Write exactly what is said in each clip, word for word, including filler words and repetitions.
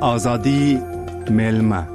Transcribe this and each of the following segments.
آزادی میلمه.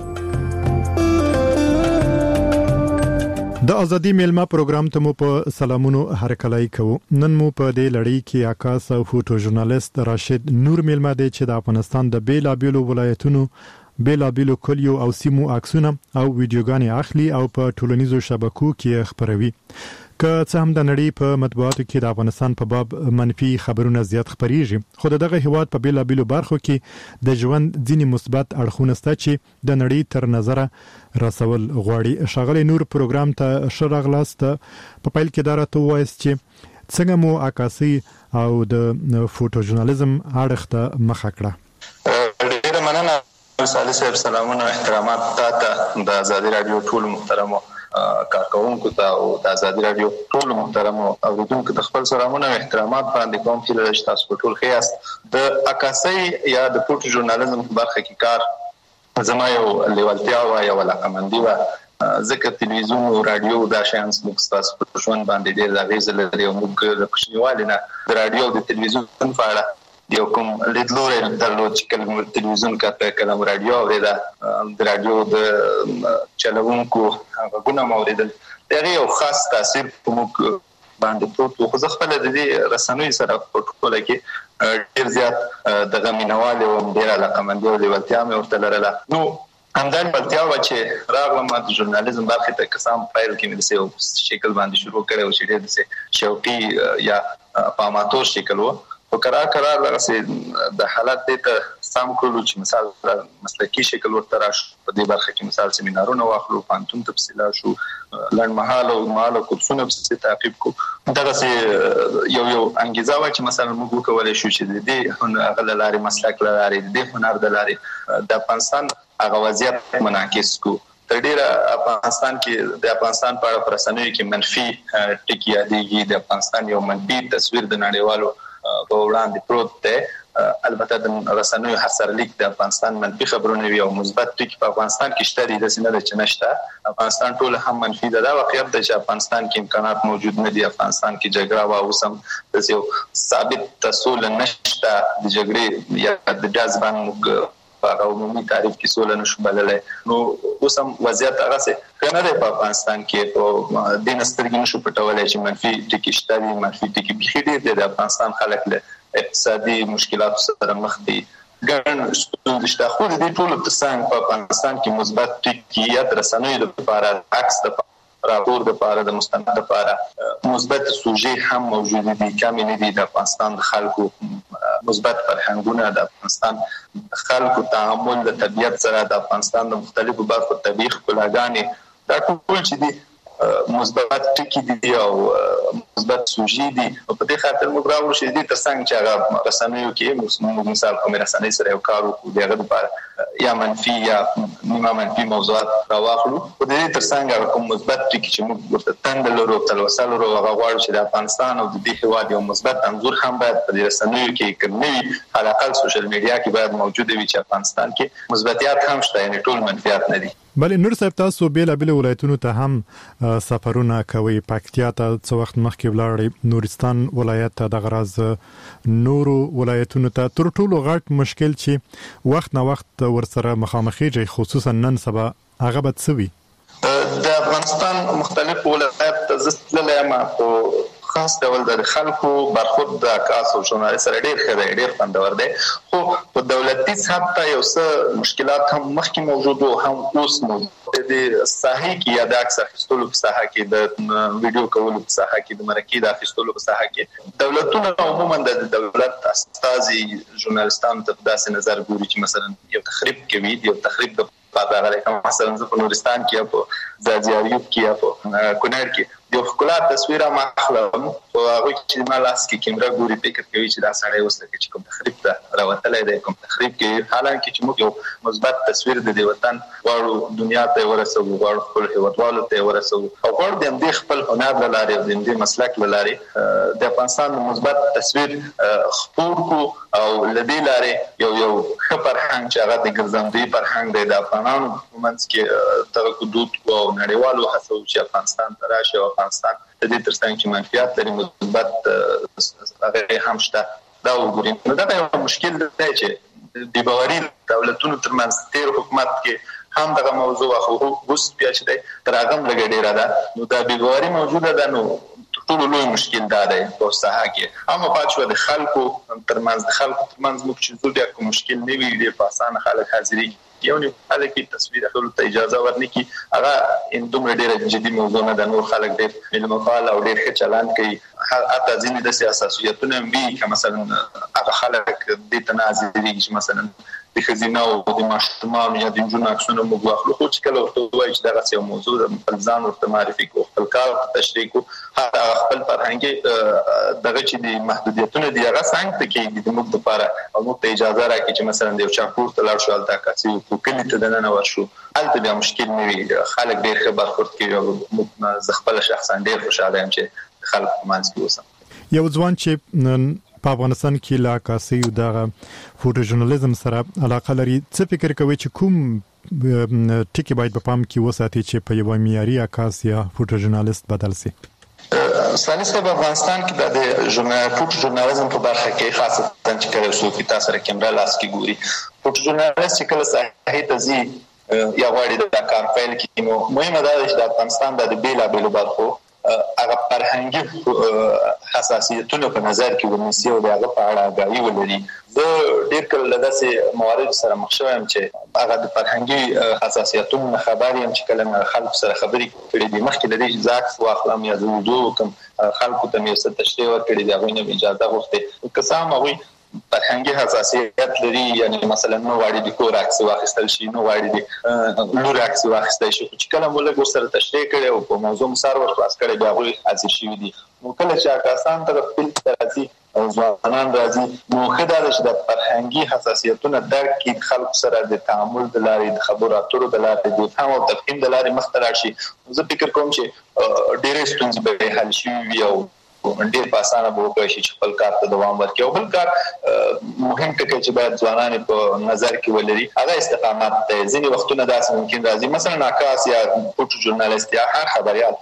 د ازادي میلمه پروګرام ته مو په سلامونو هرکلای کوو. نن مو په دې لړۍ کې عکاس او فوټو ژورنالیست راشد نور میلمه دی چې د افغانستان د بیلابیلو ولایتونو بیلابیلو کلیو او سیمو عکسونه او ویډیوګانې اخلي او په ټولنیزو شبکو کې خپروي. که څه هم د نړۍ په مطبوعاتو کې د افغانستان په باب منفي خبرونه زیات خپریږي، خو دغه هیواد په بیلابیلو برخو کې د ژوند ځینې مثبت اړخونه شته چې د نړۍ تر نظره رسول غواړي. ښاغلی نور پروګرام ته ښه راغلاست. په پیل کې دا راته ووایاست چې څنګه مو عکاسي او د فوټو ژورنالیزم اړخ ته مخه کړه؟ ډیره مننه صالح صاحب. سلامونه او احترامات تاسو د ازادي رادیو ټول محترمو کارکونکو ته او د ازادي رادیو ټول محترمو اوریدونکو ته خپل سلامونه او احترامات باندې کوم چې تاسو په ټول خیاست. د عکاسي یا د فوټو ژورنالیزم په برخه کې کار زما یو لیوالتیا او یو علاقمندي و، ځکه تلویزیون او رادیو دا شیان موږ تاسو په ژوند باندې ډېر اغیز لري او موږ د کوچنیوالي نه د رادیو او د تلویزیون په اړه یو کوم لیدلوري درلود چې کله تلویزیون کاته کله رادیو اوریدا د رادیو د چلوونکو غوونه اوریدل دغه یو خاص تاثیر په موږ باندې پروت. خو ځکه خپل د دې رسنوي سره په ټوله کې ډیر زیات دغه مینوال او ډیر علاقمندي او لیوالتیا مې ورته لرله. نو همدان بلتیا و چې راغلم د ژورنالیزم برخه ته قسم فایل کې مې د یو شکل باندې شروع کړو چې ډیر د شوقي یا پاماتور شکل و. او قرار قرار لغه د حالت ته سم کولو چې مثال مسلکی شکل ورته راشو. په دې برخه کې مثال سیمینارونه واخلو، پانتون تفصیلا شو، لړ محاله او ماله کورسونه په تعقیب کو. دا یو یو انګیزه و چې مثلا موږ کولای شو چې د دې هنر لارې مسلک لارې د هنر د لارې د افغانستان هغه وضعیت منعکس کو. تر ډیره افغانستان کې د افغانستان په اړه رسنیو کې منفي ټکی یادېږي. د افغانستان یو منفي تصویر د نړیوالو په وړاندې پروت دی. البته د رسنیو هر سره لیک د افغانستان منفي خبرونه وي او مثبت ټکی په افغانستان کې شته دي، د سینه د چنشته افغانستان ټول هم منفي ده. دا واقعیت ده چې افغانستان کې امکانات موجود نه دي. افغانستان کې جګړه او اوس هم د یو ثابت تسول نشته د جګړې یا د جذبان موږ په عمومي تعریف کې سول نشو بللای. نو اوس هم وضعیت هغه څه کنه ده په افغانستان کې په دین سترګې نشو پټولای چې منفي ټکی شته دي. منفي ټکی بخې دي د افغانستان خلک له اقتصادي مشکلات سره مخ دي. ګڼ ستونزې شته، خو د دې ټولو ترڅنګ په افغانستان کې مثبت ټکی یا رسنیو لپاره عکس د راپور د لپاره د مستند لپاره مثبت سوژې هم موجود دي. کمی نه دي. د افغانستان د خلکو مثبت فرهنګونه، د افغانستان خلکو تعامل د طبیعت سره، د افغانستان د مختلفو برخو طبیعي ښکلاګانې، دا ټول چې دي مثبت ټکی دي او مثبت سوژې دي. په دې خاطر موږ راوړو چې دې ترڅنګ چې هغه رسنیو کې موږ مثال کوم رسنۍ سره یو کار وکړو دغه لپاره یا منفي یا نیمه منفي موضوعات راواخلو. په دې ترڅنګ هغه کوم مثبت ټکی چې موږ ورته تند لرو تلوسه لرو هغه غواړو چې د افغانستان او د دې هیواد یو مثبت انځور هم باید په دې رسنیو کې کومي حلقه سوشل میډیا کې باید موجود وي چې افغانستان کې مثبتیات هم شته، یعنی ټول منفیات نه دي. بل نور صاحب تاسو بیلابیل ولایتونو ته هم سفرونه کوي. پکتیا ته څو وخت مخکې ولاړی، نورستان ولایت ته د غراز نورو ولایتونو ته تر ټولو غټ مشکل چې وخت نه وخت ورسره مخامخېږي خصوصا نن سبا هغه به څه وي؟ د افغانستان مختلف ولایت ته زستللی ما په خاص ډول د خلکو برخورد د عکاس او ژورنالیست سره ډېر ښه دی، ډېر خوندور دی. خو په دولتي سطح ته یو څه مشکلات هم مخکې موجود او هم اوس موجود دي. د ساحې کې یا د عکس اخیستلو په ساحه کې، د ویډیو کولو په ساحه کې، د مرکې د اخیستلو په ساحه کې دولتونه عموما د دولت استازي ژورنالیستانو ته داسې نظر ګوري چې مثلا یو تخریب کوي، یو تخریب د پاتې غلې مثلا زه په نورستان کې یا په زاجیاریوب کې یا په کونړ کې د ښکلا تصویر ما اخلم او هغه چې ما لاس کې کیمرا ګوري فکر کوي چې دا سړی اوس چې کوم تخریب ته راوتلی دی، کوم تخریب کې حالانکه چې موږ یو مثبت تصویر د دې وطن غواړو دنیا ته ورسوو، غواړو خپل هیوادوالو ته ورسوو او غواړو د همدې خپل هنر له لارې او د همدې مسلک له لارې د افغانستان مثبت تصویر خپور کو او له دې لارې یو یو ښه فرهنګ چې هغه د ګرځندوی فرهنګ دی د افغانانو په منځ کې دغه حدود او نړیوالو هڅو چې افغانستان ته راشي او افغانستان د دې ترڅنګ چې منفیات لري مثبت هغه هم شته دا وګورئ. نو دا یو مشکل دی چې د باوري دولتونو ترمنځ تیر حکومت کې هم دغه موضوع خو اوس بیا چې دی تر هغه هم لږه ډېره ده. نو دا بې باوري موجوده ده. نو تر ټولو لوی مشکل دا دی په ساحه کې هم پاتې شوه د خلکو ترمنځ د خلکو ترمنځ موږ چې ځو بیا کوم مشکل نه وي ډېر په اسانه خلک حاضري یو نه هله کې تصویر اخلو ته اجازه ورنکي هغه ان دومره ډېره جدي موضوع نه ده. نور خلک ډېر مېلمه پال او ډېر ښه چلند کوي. حتی ځینې داسې اساسیتونه هم وي که مثلا هغه خلک دې ته نه حاضرېږي چې مثلا د ښځینه او د ماشومانو یا د نجونو عکسونه موږ واخلو خو چې کله ورته ووایي چې دغسې یو موضوع ده خپل ځان ورته معرفي کړو خپل کار ورته تشریح کړو حتی خپل فرهنګي دغه چې د محدودیتونه دي هغه څنګ ته کېږدي د موږ دپاره او موږ ته اجازه راکړي چې مثلا د یو چا کور ته لاړ شو هلته عکاسي وکړو کلي ته دننه ورشو هلته بیا مشکل نه وي خلک ډېر ښه برخورد کوي او موږ زه خپله شخصا ډېر خوشحاله یم چې د خلکو په منځ کې اوسم. یو ځوان چې په افغانستان کې لا عکاسي او دغه فوټو ژورنالیزم سره علاقه لري څه فکر کوي چې کوم ټکی باید په پام کې وساتي چې په یو معیاري عکاس یا فوټو ژورنالیست بدل شي؟ سالي صاحب افغانستان کې د ژورنال فوټو ژورنالیزم په برخه کې خاصه چې کله څوک تاسو سره کیمرا لاس کې ګوري فوټو ژورنالیست چې کله ساحې ته ځي یا غواړي د کار پیل کړي نو مهمه ده چې د افغانستان د بیلابېلو برخو هغه فرهنګي حساسیتونه په نظر کې ونیسي او د هغه په اړه آګاهي ولري. زه ډېر کله له داسې موارد سره مخ شوی یم چې هغه د فرهنګي حساسیتونو نه خبر یم چې کله مې خلکو سره خبرې کړې دي مخکې له دې چې زه عکس واخلم یا زه ویډیو وکړم خلکو ته مې یو څه تشریح ورکړې دي هغوی نه مې اجازه غوښتې که څه هم هغوی فرهنګي حساسیت لري یعنی مثلا نو غواړي د کور عکس واخیستل شي نو غواړي د لور عکس واخیستل شي چې کله موږ ورسره تشریح کړي او په موضوع مسار ور خلاص کړي بیا هغوی حاضر شوي دي. نو کله چې عکاسان ته خپل راځي او ځوانان راځي نو ښه دا ده چې د فرهنګي حساسیتونه درک کړي خلکو سره د تعامل د لارې د خبرو اترو د لارې د فهم او تفهیم د لارې مخته راشي. زه فکر کوم چې ډېرې ستونزې به حل شوي وي او ډېر په اسانه به وکړی شي چې خپل کار ته دوام ورکړي. او بل کار مهم ټکی چې باید ځوانان په نظر کې ولري هغه استقامت دی. ځینې وختونه داسې ممکن راځي مثلا عکاس یا فوټو ژورنالیست یا هر خبریال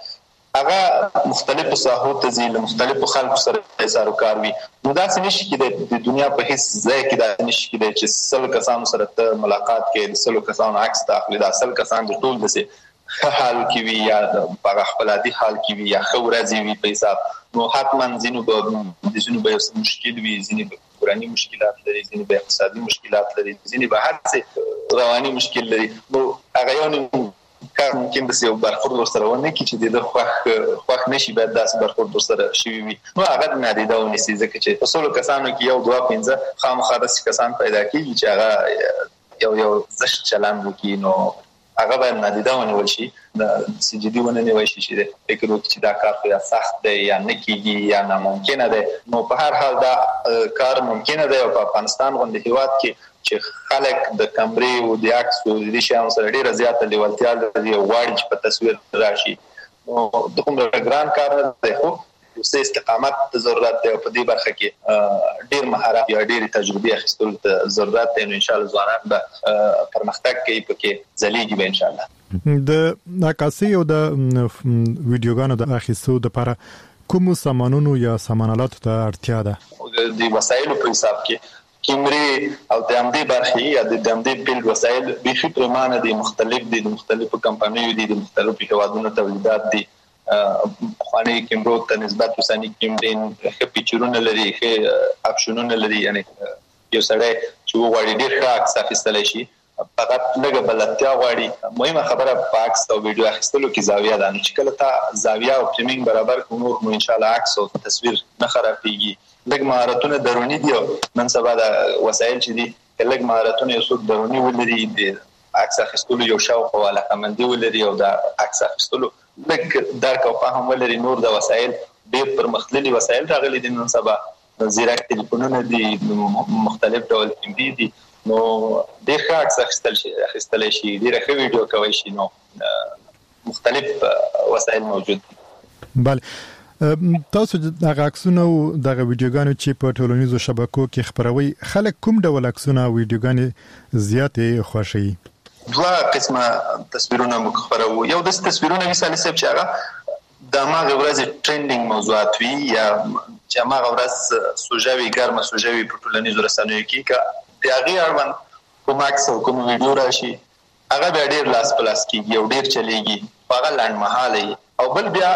هغه مختلفو ساحو ته ځي له مختلفو خلکو سره سر و کار وي نو داسې نشي کېدی د دنیا په هېڅ ځای کې داسې نشي کېدی چې سل کسانو سره ته ملاقات کې د سلو کسانو عکس ته اخلي دا سل کسان د ټول داسې ښه حال کې وي یا په خپل عادي حال کې وي یا ښه ورځې وي په حساب نو حتما ځینو به د ځینو به یو مشکل وي ځینې به کورني مشکلات لري ځینې به اقتصادي مشکلات لري ځینې به هر څه رواني مشکل لري نو هغه یو کار ممکن داسې یو برخورد ورسره ونه کړي چې د ده خوښ خوښ نه شي باید داسې برخورد ورسره شوي وي نو هغه نادیده ونیسي ځکه چې په سلو کسانو کې یو دوه پنځه خامخا داسې کسان پیدا کېږي چې هغه یو یو زشت چلند وکړي نو هغه باید نادیده ونیول شي داسې جدي ونه نیول شي چې فکر وکړي چې دا کار خو یا سخت دی یا نه کېږي یا ناممکنه دی نو په هر حال دا کار ممکنه دی او په افغانستان غوندې هېواد کې چې خلک د کمرې او د عکس او د دې شیانو سره ډېره زیاته لیوالتیا لري او غواړي چې په تصویر راشي نو دومره ګران کار نه دی خو یو څه استقامت ته ضرورت دی او په دې برخه کې ډېر مهارت یا ډېرې تجربې اخیستلو ته ضرورت دی نو انشاءالله ځوانان به پرمختګ کوي پکې ځلیږي به انشاءالله. د عکاسۍ او د ویډیوګانو د اخیستو دپاره کومو سامانونو یا سامانالاتو ته اړتیا ده؟ د وسایلو په حساب کې کیمرې او د همدې برخې یا د همدې بیل وسایل بیخي پرېمانه دي مختلف دي د مختلفو کمپنیو دي د مختلفو هېوادونو تولیدات دي پخواني کیمرو ته نسبت اوسني کیمرې ښه پیچرونه لري ښه اپشنونه لري یعنی یو سړی چې وغواړي ډېر ښه عکس اخیستلی شي فقط لږه بلدتیا غواړي. مهمه خبره په عکس او ویډیو اخیستلو کې زاویه ده نو چې کله تا زاویه او فریمینګ برابر کړو نور نو انشاءالله عکس او تصویر نه خرابېږي. لږ مهارتونه دروني دي او نن سبا د وسایل چې دي که لږ مهارتونه یو څوک دروني ولري د عکس اخیستلو یو شوق او علاقهمندي ولري او د عکس اخیستلو لږ درک او فهم ولري نور د وسایل ډېر پرمختللي وسایل راغلي دي نن سبا زیرک تلیفونونه دي مختلف ډول کیمرې دي نو ډېر ښه عکس اخیستل شي اخیستلی شي ډېره ښه ویډیو کولی شي نو مختلف وسایل موجود دي. بله تاسو دغه عکسونه او دغه ویډیوګانې چې په ټولنیزو شبکو کې خپروي خلک کوم ډول عکسونه او ویډیوګانې زیاتې خوښوي؟ دوه قسمه تصویرونه موږ خپروو. یو داسې تصویرونه وي سالي صاحب چې هغه د هماغې ورځې ټرینډینګ موضوعات وي یا چې هماغه ورځ سوژه وي ګرمه سوژه وي په ټولنیزو رسنیو کې که د هغې اړوند کوم عکس او کوم ویډیو راشي هغه بیا ډېر لاس په لاس کېږي او ډېر چلېږي هغه لنډمهاله او بل بیا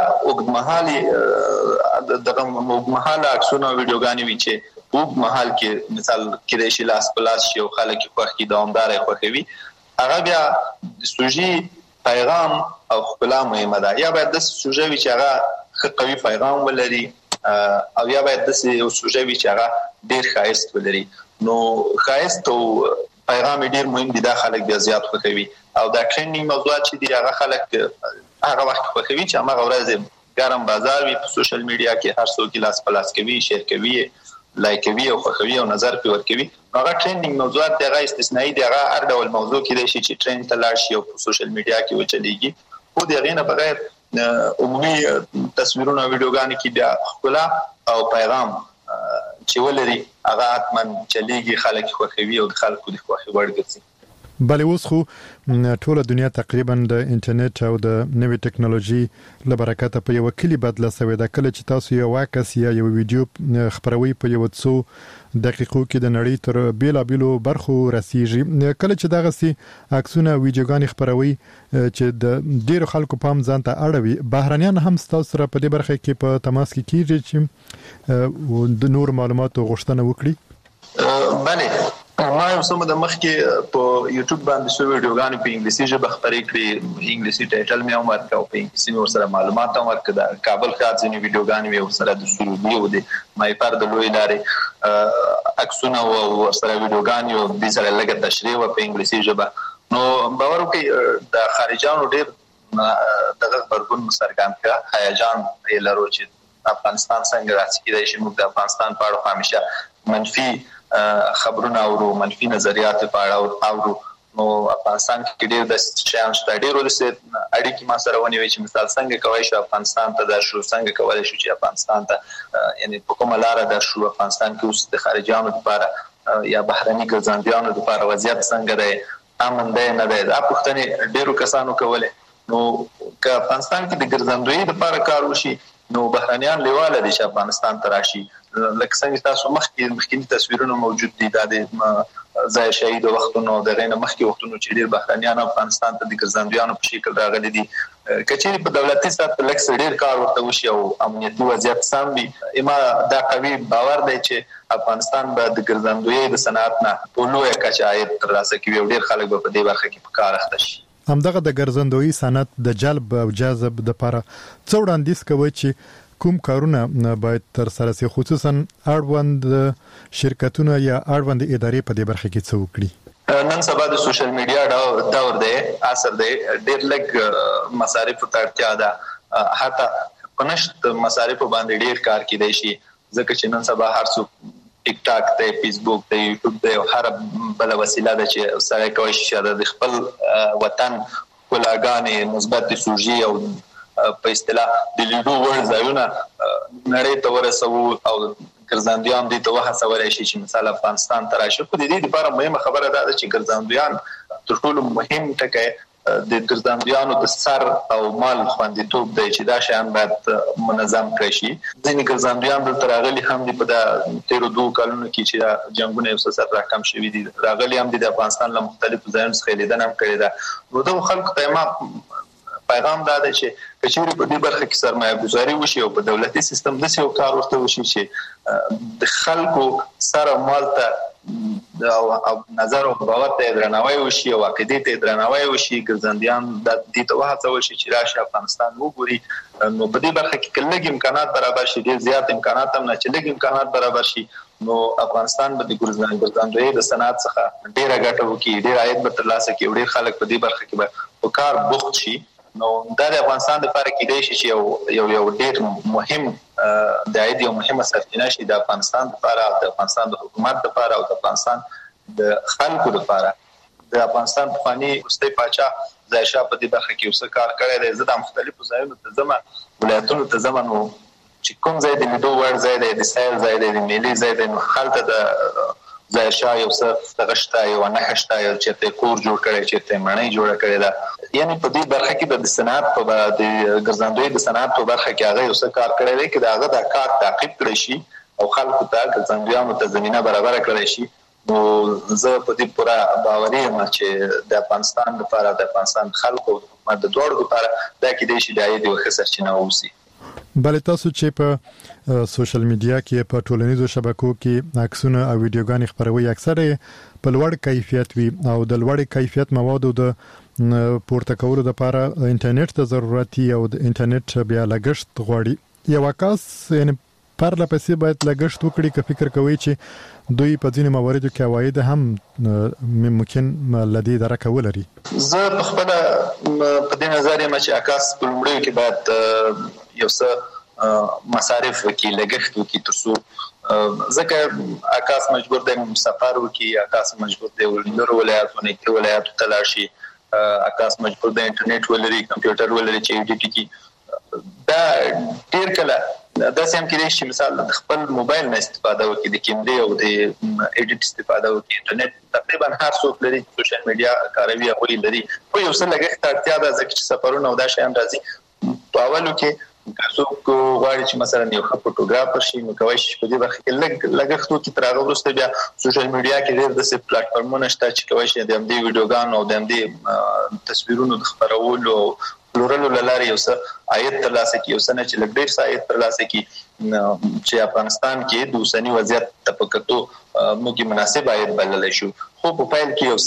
اوږدمهالې دغه اوږدمهاله عکسونه او ویډیوګانې وي چې په اوږد مهال کې مثال کېدای شي لاس په لاس شي او خلک یې خوښ کړي دوامداره یې خوښوي هغه بیا د سوژې پیغام او ښکلا مهمه ده یا باید داسې سوژه وي چې هغه ښه قوي پیغام ولري او یا باید داسې یو سوژه وي چې هغه ډېر ښایست ولري نو ښایست او پیغام ډېر مهم دي دا خلک بیا زیات خوښوي او دا ټرینډینګ موضوعات چې دي هغه خلک هغه وخت خوښوي چې هماغه ورځ ګرم بازار وي په سوشل میډیا کې هر څوک لاس په لاس کوي شیر کوي لایکوي او خوښوي او نظر پرې ورکوي هغه ټرینډینګ موضوعات دي هغه استثنایی دي هغه هر ډول موضوع کېدای شي چې ټرینډ ته لاړ شي او په سوشل میډیا کې وچلېږي خو د هغې نه بغیر عمومي تصویرونه او ویډیوګانې کې بیا ښکلا او پیغام چې ولري هغه حتما چلېږي خلک خوښوي او د خلکو د خوښې وړ ګرځي بلې اوس خو ټوله دنیا تقریبا د انټرنیټ او د نوې ټکنالوژي له برکته په یو کلی بدله شوې ده کله چې تاسو یو عکس یا یو ویډیو خپروي په یو څو دقیقو کې د نړۍ تر بیلابیلو برخو رسیږي کله چې دغه سي عکسونه ویډیوګان خپروي چې د ډیرو خلکو پام ځان ته اړوي بهرنیان هم تاسو سره په دې برخه کې په تماس کې کیږي چې د نور معلوماتو غوښتنه وکړي بله ما یو څه د مخکې په یوټیوب باندې شو ویډیوګانې په انګلیسي ژبه خپرې کړې انګلیسي ټایټل مې هم ورکړ او په انګلیسي مې ورسره معلومات هم ورکړ د کابل ښار ځینې ویډیوګانې مې ورسره د سروبي او د مایپر د لویې لارې عکسونه او ورسره ویډیوګانې او دې سره لږه تشریح وه په انګلیسي ژبه نو باور وکړئ د خارجیانو ډېر دغه غبرګون مو څرګند کړه هیجان یې لرو چې افغانستان څنګه راځي کېدای شي موږ د افغانستان په اړه همیشه منفي خبرونه اورو منفي نظریات په اړه اورو نو افغانستان کې ډېر د شیان شته ډېر ورسې اړیکې ما سره ونیوي چې مثال څنګه کولی شو افغانستان ته درشو څنګه کولی شو چې افغانستان ته یعنی په کومه لاره درشو افغانستان کې اوس د خارجیانو لپاره یا بهرني ګرځندویانو لپاره وضعیت څنګه دی امن دی نه دی دا پوښتنې ډېرو کسانو کولې نو که افغانستان کې د ګرځندویي لپاره کار وشي نو بهرنیان لیواله دي چې افغانستان ته راشي لکه څنګه تاسو مخکې مخکینی تصویرونه موجود دي دا د ځای شهید وختونو د غینه مخکې وختونو چې ډېر بهرنیان افغانستان ته د ګرځندویانو په شکل راغلي دي کچېرې په دولتي سطح لږ څه ډېر کار ورته وشي او امنیتي وضعیت سم وي اما دا قوي باور دی چې افغانستان به د ګرځندویۍ د صنعت نه په لویه کچه عاید ترلاسه کوي او ډېر خلک به په دې برخه کې په کار اخته شي همدغه د ګرځندویي صنعت د جلب او جذب لپاره څو وړاندیز کوي چې کوم کارونه باید تر سره شي خصوصا اړوند شرکتونه یا اړوند ادارې په دې برخه کې څه وکړي نن سبا د سوشل میډیا دور دی اثر دی ډېر لږ مصارف ته اړتیا ده حتی پنشت مصارف باندې ډېر کار کیدای شي ځکه چې نن سبا هر څوک ټیک ټاک ته فیسبوک ته یوټیوب ته هر بل وسیله ده چې سره کوي چې د خپل وطن کلاګانې مثبت سوژي او په اصطلاح د لیدو وړ ځایونه نړۍ ته ورسو او ګرځندویان دې ته وهڅولی شي چې مثال افغانستان ته راشي خو د دې لپاره مهمه خبره دا ده چې ګرځندویان تر ټولو مهم ټکی د ګرځندویانو د سر او مال خوندیتوب دی چې دا شیان باید منظم کړی شي ځینې ګرځندویان دلته راغلي هم دي په د تېرو دوو کلونو کې چې جنګونه یو څه سر راکم شوي دي راغلي هم دي د افغانستان له مختلفو ځایونو څخه لیدنه هم کړې ده نو دغو خلکو ته ما پیغام دا دی چې کچېرې په دې برخه کې سرمایه ګذاري وشي او په دولتي سیستم داسې یو کار ورته وشي چې د خلکو سر او مال ته او نظر او باور ته درناوی وشي او عقیدې ته درناوی وشي ګرځندویان د دې ته وهڅول شي چې راشي افغانستان وګوري نو په دې برخه کې لږ امکانات برابر شي ډېر زیات امکانات هم نه چې لږ امکانات برابر شي نو افغانستان به د ګرځندویۍ د صنعت څخه ډېره ګټه وکړي ډېر عاید به ترلاسه کړي ډېر خلک په دې برخه کې به په کار بوخت شي نو دا د افغانستان لپاره کېدای شي چې یو یو یو ډېر مهم د عاید یو مهمه سرچینه شي د افغانستان لپاره د افغانستان د حکومت لپاره او د افغانستان د خلکو لپاره د افغانستان پخواني وروستی پاچا ظاهرشاه په دې برخه کې یو څه کار کړی دی زه د مختلفو ځایونو ته ځم ولایتونو ته ځم نو چې کوم ځای د لیدو وړ ځای دی د سیل ځای دی د میلې ځای دی نو هلته د ظاهرشاه یو څه دغه شته یوه نښه شته یو چېرته کور جوړ کړی چېرته ماڼۍ جوړه کړې ده یعنې په دې برخه کې د صنعت په د ګرځندویۍ د صنعت په برخه کې هغه یو څه کار کړی دی چې د هغه دا کار تعقیب کړی شي او خلکو ته ګرځندویانو ته زمینه برابره کړی شي نو زه په دې پوره باوري یم چې د افغانستان لپاره د افغانستان خلکو د دوړو لپاره دا کې د شي د عاید یو ښه سرچینه اوسي. بل تاسو چې په سوشل میډیا کې په ټولنیزو شبکو کې عکسونه او ویډیوګانې خپروي اکثره په لوړ کیفیت وي او د لوړ کیفیت موادو د پورته کولو لپاره انټرنیټ ته ضرورت او د انټرنیټ بیا لګښت غواړي. یو کس یعنی پر لپسې باید لګښت وکړي که فکر کوي چې دوی په ځینې مواردو کې عواید هم ممکن لدی درکه ولري. زه په خپل په دې نظر یم چې اکاس په لومړیو کې باید یو څه مصارف وکړي لګښت وکړي ترڅو ځکه اکاس مجبور دی سفر وکړي اکاس مجبور دی ولر ولایتونه کې ولایتو ته لاړ شي اکاس مجبور دی انټرنیټ ولري کمپیوټر ولري چې ایډیټ کړي دا ډیر کله دا سم کې چې مثال د خپل موبایل نه استفاده وکړي د کیمرې او د ایډیټ استفاده وکړي انټرنیټ تقریبا هر څوک لري سوشل میډیا کاروي او لري خو یو څه لګښت اړتیا ده ځکه چې سفرونه او دا شیان راځي په اولو کې څوک غواړي چې مثلا یو ښه فوټوګرافر شي نو کوي چې په دې برخه کې لګ لګښت وکړي تر هغه وروسته بیا سوشل میډیا کې ډېر د پلیټ فارمونه شته چې کوي چې د دې ویډیوګانو او د دې تصویرونو د خبرولو پلورلو لاره یو څه عاید ترلاسه کوي یو څه نه چې لږ ډېر څه عاید ترلاسه کوي چې افغانستان کې د اوسنی وضعیت په کتو موږ مناسب عاید بللی شو خو په پایل کې یو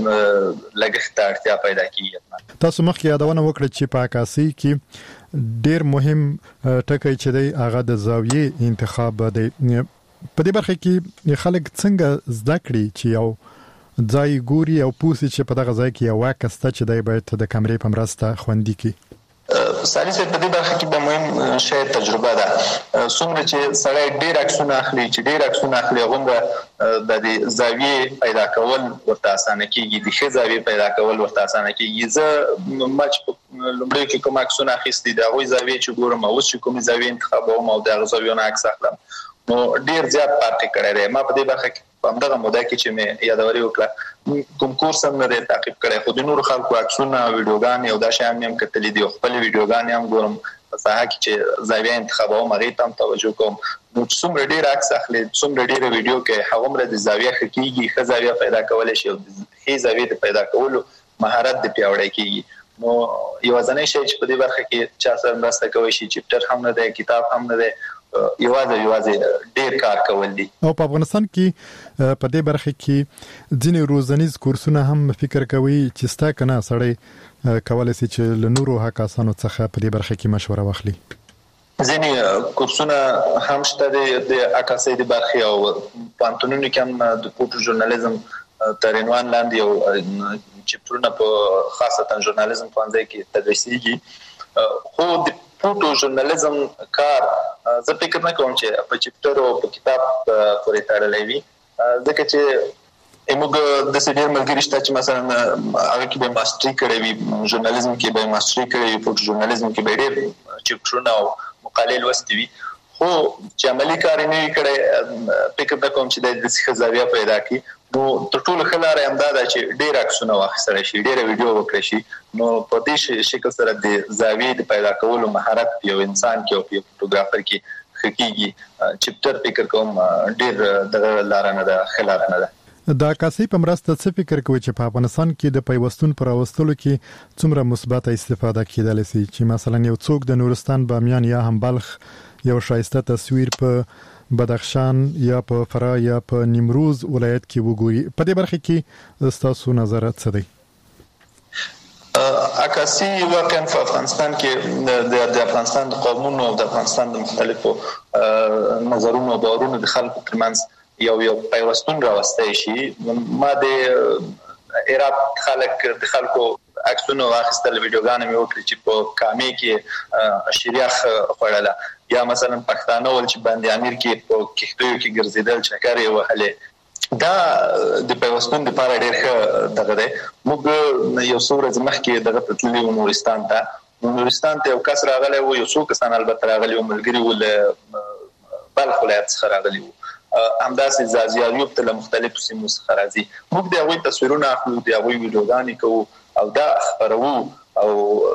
څه لګښت اړتیا پیدا کیږي. تاسو مخکې یادونه وکړه چې په عکاسي کې ډېر مهم ټکی چې دی هغه د زاویې انتخاب دی. په دې برخه کې خلک څنګه زده کړي چې یو ځای ګوري او پوسی چې په دغه ځای کې یو واکسته چې دی باید د کیمرې په مرسته خوندي کی. سالي سره په دې برخه کې د مهم شی تجربه ده څومره چې سړی ډیر عکسونه اخلي چې ډیر عکسونه اخلي غوړه د دې زاویې پیدا کول ورته اسانه کیږي د ښه زاویې پیدا کول ورته اسانه کیږي. زه مچ لومړی کې کوم عکسونه اخیستي دا غوي زاویې چې ګورم او چې کوم زاویې انتخابوم او د زاویونو عکس اخلم نو ډیر زیات پارټي کړی دی. ما په دې برخه کې په همدغه موده کې چې مې یادوري وکړه کوم کورس هم نه دی تعقیب کړی خو د نورو خلکو عکسونه ویډیوګانې او دا شیان مې هم کتلي دي خپل ویډیوګانې هم ګورم په ساحه کې چې زاویه انتخابوم هغې ته هم توجه کوم نو چې څومره ډېر عکس اخلي څومره ډېره ویډیو کې هغومره د زاویه ښه کېږي ښه زاویه پیدا کولی شي او د ښې زاویې د پیدا کولو مهارت د پیاوړی کېږي. نو یوازینی شی چې په دې برخه کې چا سره مرسته کولی شي چپټر هم نه دی کتاب هم نه دی یوازې یوازې ډیر کار کول دي. او په افغانستان کې په دې برخه کې ځینې روزنیز کورسونه هم فکر کوي چې ستا کنه سړی کولای شي چې له نورو هکاسانو څخه په دې برخه کې مشوره واخلي. ځینې کورسونه هم شته د عکاسۍ د برخې او پوهنتونونو کې هم د فوټو ژورنالیزم تر عنوان لاندې یو چپټرونه په خاصتا ژورنالیزم پوهنځي کې تدریسیږي خو د فوټو ژورنالیزم کار زه فکر نه کوم چې په چپټر او په کتاب پورې تړلی وي ځکه چې موږ د ډېر ملګري شته چې مثلا هغه کې به ماستري کړی وي ژورنالیزم کې به ماستري کړی وي فوټو ژورنالیزم کې به ډېر چپټرونه او مقالې لوستې وي خو چې عملي کار یې نه وي کړی فکر نه کوم چې د داسې ښه زاویه پیدا کړي. نو تر ټولو ښه لاره یې همدا ده چې ډېر عکسونه واخیستلی شي ډېره ویډیو وکړی شي نو په دې شکل سره د زاویې د پیدا کولو مهارت په یو انسان کې او په یو فوټوګرافر کې ښه کېږي. چپټر فکر کوم ډېر دغه لاره نه ده ښه لاره نه ده. د عکاسۍ په مرسته څه فکر کوي چې په افغانستان کې د پیوستون پر راوستلو کې څومره مثبته استفاده کېدلی شي چې مثلا یو څوک د نورستان بامیان یا هم بلخ یو ښایسته تصویر په بدخشان یا په فراه یا په نیمروز ولایت کې وګوري په دې برخه کې ستاسو نظر څه دی؟ عکاسي واقعا په افغانستان کې د افغانستان د قومونو او د افغانستان د مختلفو نظرونو او باورونو د خلکو ترمنځ یو یو پیوستون راوستی شي. ما د عراق خلک د خلکو عکسونه واخیستل ویډیوګانې مې وکړې چې په کامې کې شریخ خوړله یا مثلا پښتانه ول چې باندې امیر کې په کښتیو کې ګرځېدل چکر یې وهلې دا د پیوستون لپاره ډېر ښه دغه دی. موږ یو څو ورځې مخکې دغه ته تللي وو نورستان ته نورستان ته یو کس راغلی و یو څو کسان البته راغلي وو ملګري وو له بلخ ولایت څخه راغلي وو همداسې زازیاریوب ته له مختلفو سیمو څخه راځي. موږ د هغوی تصویرونه اخلو د هغوی ویډیوګانې کوو او دا خپروو او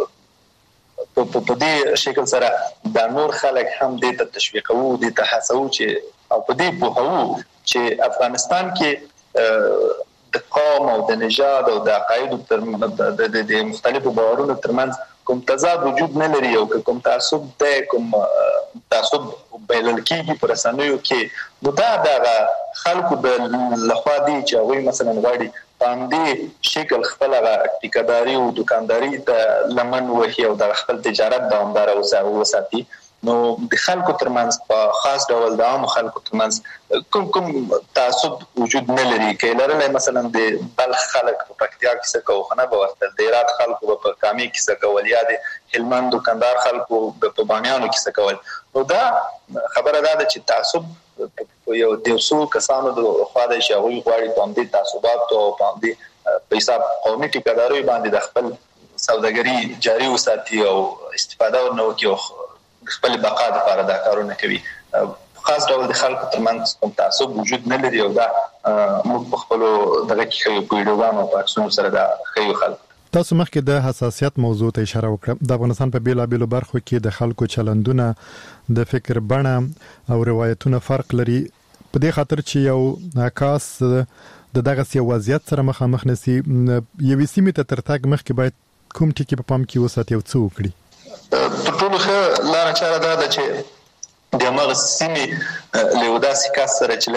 په دې شکل سره دا نور خلک هم دې ته تشویقوو دې ته هڅوو چې او په دې پوهوو چې افغانستان کې د قوم او د نژاد او د عقایدو تر د مختلفو باورونو ترمنځ کوم تضاد وجود نه لري او کوم تعصب دی کوم تعصب بلل کېږي په رسنیو کې نو دا د خلکو د لخوا دي چې هغوی مثلا غواړي په همدې شکل خپل ټیکهداري او دوکانداري ته لمن وهي او د خپل تجارت دوامداره وساتي نو د خلکو ترمنځ په خاص ډول د عام خلکو ترمنځ کوم کوم تعصب وجود نه لري کې لرلای مثلا د بلخ خلک په پکتیا کې څه کوي خنه به ورته د هرات خلکو په کامي کې څه کول یا د هلمند دکاندار خلکو په بامیانو کې څه کول نو دا خبره ده چې تعصب یو د څو کسانو د خوا د شاوی غواړي په دې تعصبات او په دې په حساب قومي ټیکهداري باندې د خپل سوداګري جاري وساتي او استفاده ورنوي او خپل بقا لپاره دا کارونه کوي خاص ډول د خلکو ترمنځ کوم تعصب وجود نه لري او دا موږ په خپل دغه کې په ویډیوګانو په عکسونو سره دا خیو خلکو تاسو مخکې د حساسیت موضوع ته اشاره وکړه د افغانستان په بیلابېلو برخو کې د خلکو چلندونه د فکر بڼه او روایتونه فرق لري په دې خاطر چې یو ناکاس د دغه سی وضعیت سره مخامخ نسی یوې سیمې ته تر تاګ مخکې باید کوم ټکی په پام کې وساتي او څه وکړي په ټولو ښه لاره چاره دا ده چې د هغه سیمې له داسې کس سره چې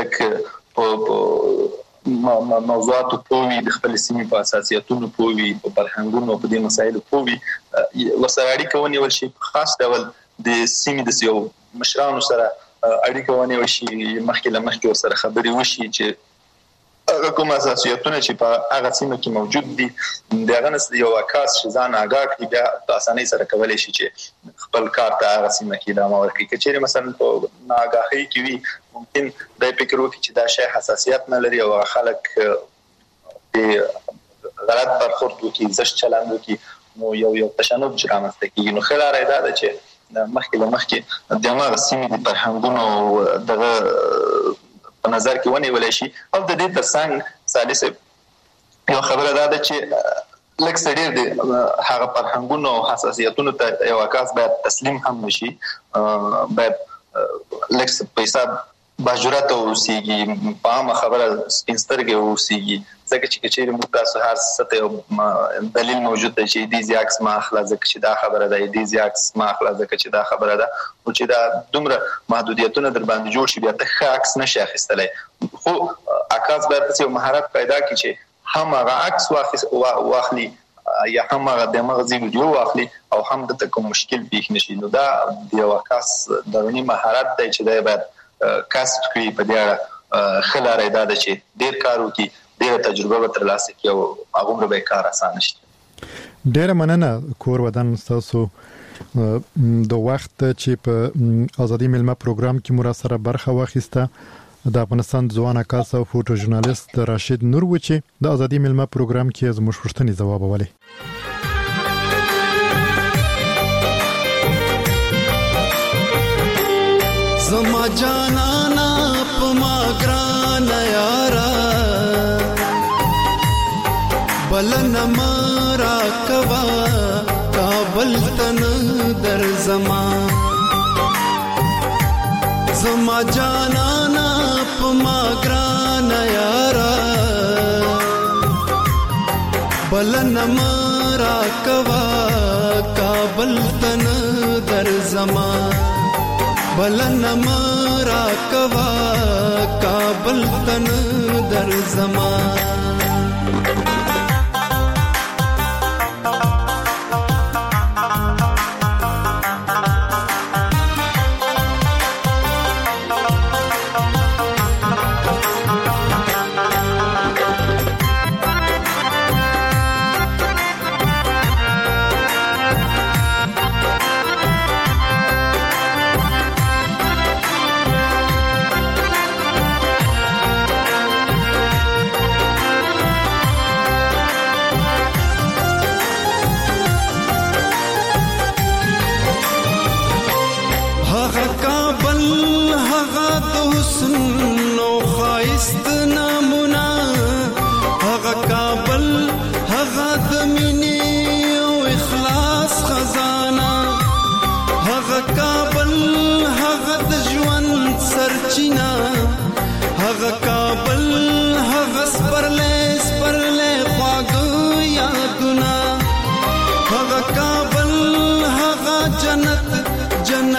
لکه په موضوعاتو پوي د خپل سیمې په اساسیاتونو پوي په فرهنګونو په دې مسایلو پوي وسره اړیکه ونیول شي خاص ډول د سیمې د یو مشرانو سره اړیکه ونیول شي مخکې له مخکې سره خبرې وشي چې هغه کوم اساسیاتونه چې په هغه سیمه کې موجود دي دغه نس یو اکاس چې ځان آگاه کړي بیا په اسانۍ سره کولای شي چې خپل کار ته هغه سیمه کې ادامه ورکړي کچېره مثلا په ناآگاهۍ کې وي ممکن د فکر وکړي چې دا شی حساسیت نه لري او خلک غلط برخورد وکړي زش چلند وکړي نو یو یو تشنج رامنځته کیږي نو خلاره دا ده چې مخکې له مخکې د هغه سیمې د فرهنګونو دغه په نظر کې ونیول شي او د دې ترڅنګ ثالث یو خبره ده چې لکه سړي د هغه فرهنګونو او حساسیتونو ته یو اکاس باید تسلیم هم نشي باید لکه په حساب باجرات اوسېږي په عامه خبره سپینسترګې اوسېږي ځکه چې کچېرې موږ تاسو هر څه دلیل موجود دی چې دې زیاکس ما اخلا ځکه چې دا خبره ده دې زیاکس ما اخلا ځکه چې دا خبره ده او چې دا دومره محدودیتونه در باندې جوړ شي بیا ته ښه عکس نشي اخیستلی خو عکاس باید یو مهارت پیدا کړي چې هم هغه عکس واخلي یا هم هغه د مغزي ویډیو واخلي او هم د کوم مشکل پیښ نشي نو دا د یو عکس درونی مهارت دی چې دا باید کسب کړي په دې اړه خلاره ده چې ډیر کار وکړي ډیر تجربه به ترلاسه کړي او هغه به کار آسان شي ډیر مننه کور ودان تاسو د وخت چې په ازادي ملما پروګرام کې مو سره برخه واخیسته د افغانستان ځوان عکاس او فوټو ژورنالیست راشد نور و چې د ازادي ملما پروګرام کې زموږ پوښتنې ځواب ولې زما جانانا پما ګران یارا بلن مارا کوا کابل تن در زما زما جانانا پما ګران یارا بلن مارا کوا کابل تن در زما بلن مارا کوا کابل تن در زمان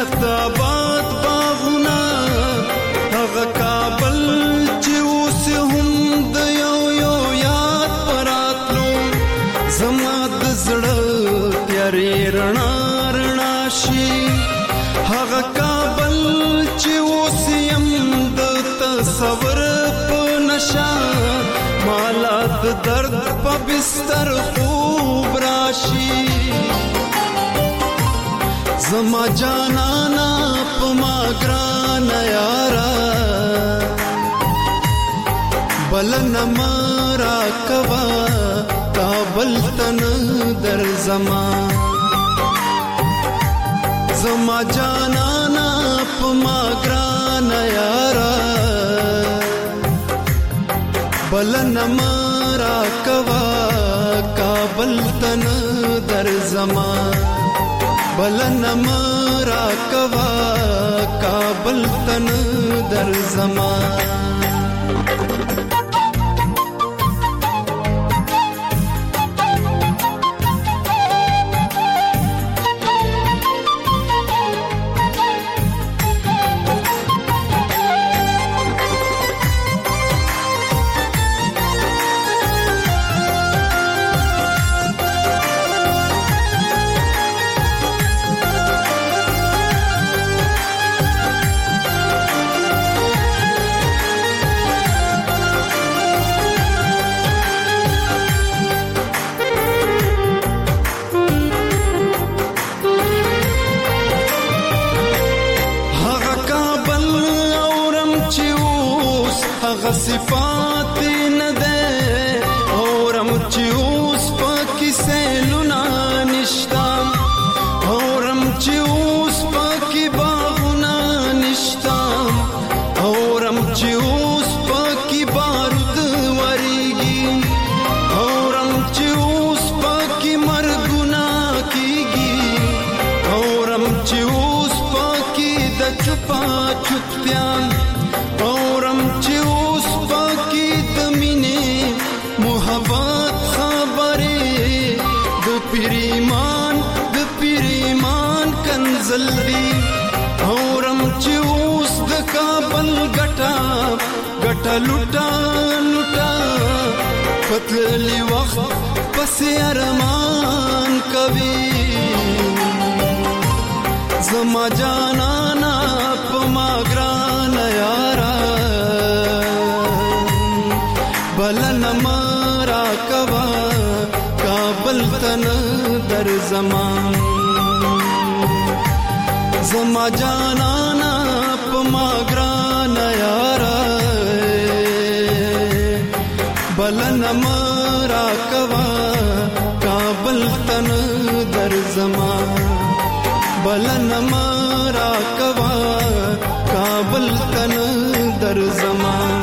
جنت آباد باغونه هغه کابل چې اوس هم د یو یو یاد پراتلو زما د زړه تیارې رڼا رڼا شي هغه کابل چې اوس یم د تصور په نشه مالا د درد په بستر خوب راشي زما جانانا په ما ګران یارا بلن مارا کوا کابل تن در زما زما جانانا په ما ګران یارا بلن مارا کوا کابل تن در زما بلن مارا کوا کابل تن در زما صفات نه ده اورم چې اوس پکې سیلونه نشتا اورم چې اوس پکې باغونه نشتا اورم چې اوس پکې بارود وریږي اورم چې اوس پکې مرګونه کیږي اورم چې اوس پکې د چپا چپتیا اورم چې محبت خبره د پیریمان د پیریمان کنزل دی اورم چې اوس د کابل ګټا ګټا لوټا لوټا پتلی وخت پس ارمان کوي زما جانانا په ما ګران یارا بلن مارا کوا کابل تن در زمان زما جانانا په ما ګران یارا بلن مارا کوا کابل تن در زمان بلن مارا کوا کابل تن در زمان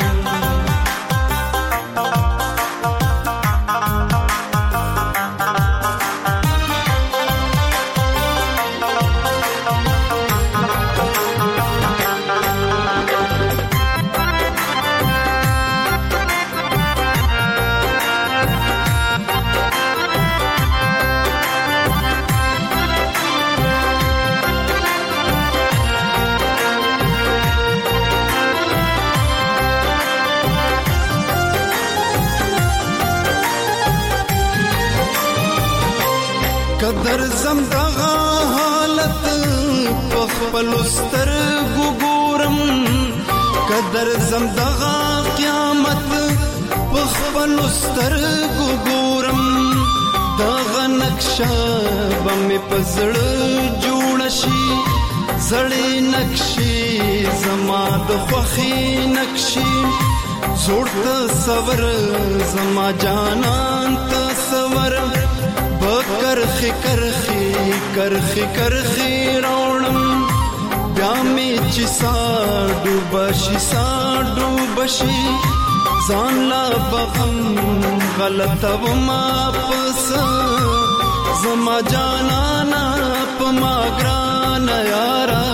قدر زم دغه حالت پخپل سترګو ګورم قدر زم دغه قیامت پخپل سترګو ګورم دغه نقشه بمې پزړ جوړ شي زړې نقشې زما د خوخي نقشې زوړ تصور زما جانان تصور کرخی کرخی کرخی کرخی راوړم بیا می چې ساډو بشي ساډو بشي ځان لا بغم غلط و ما پس زما جانانا په ما ګران یارا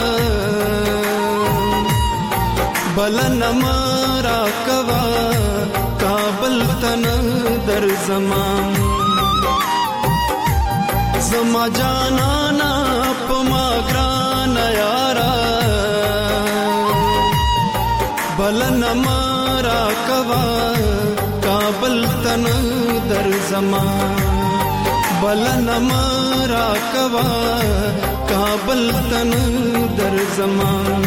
بلن مارا کوا کابل تن در زمان زما جانانا په ما ګران یارا بلن مارا کوا کابل تن در زمان بلن مارا کوا کابل تن در زمان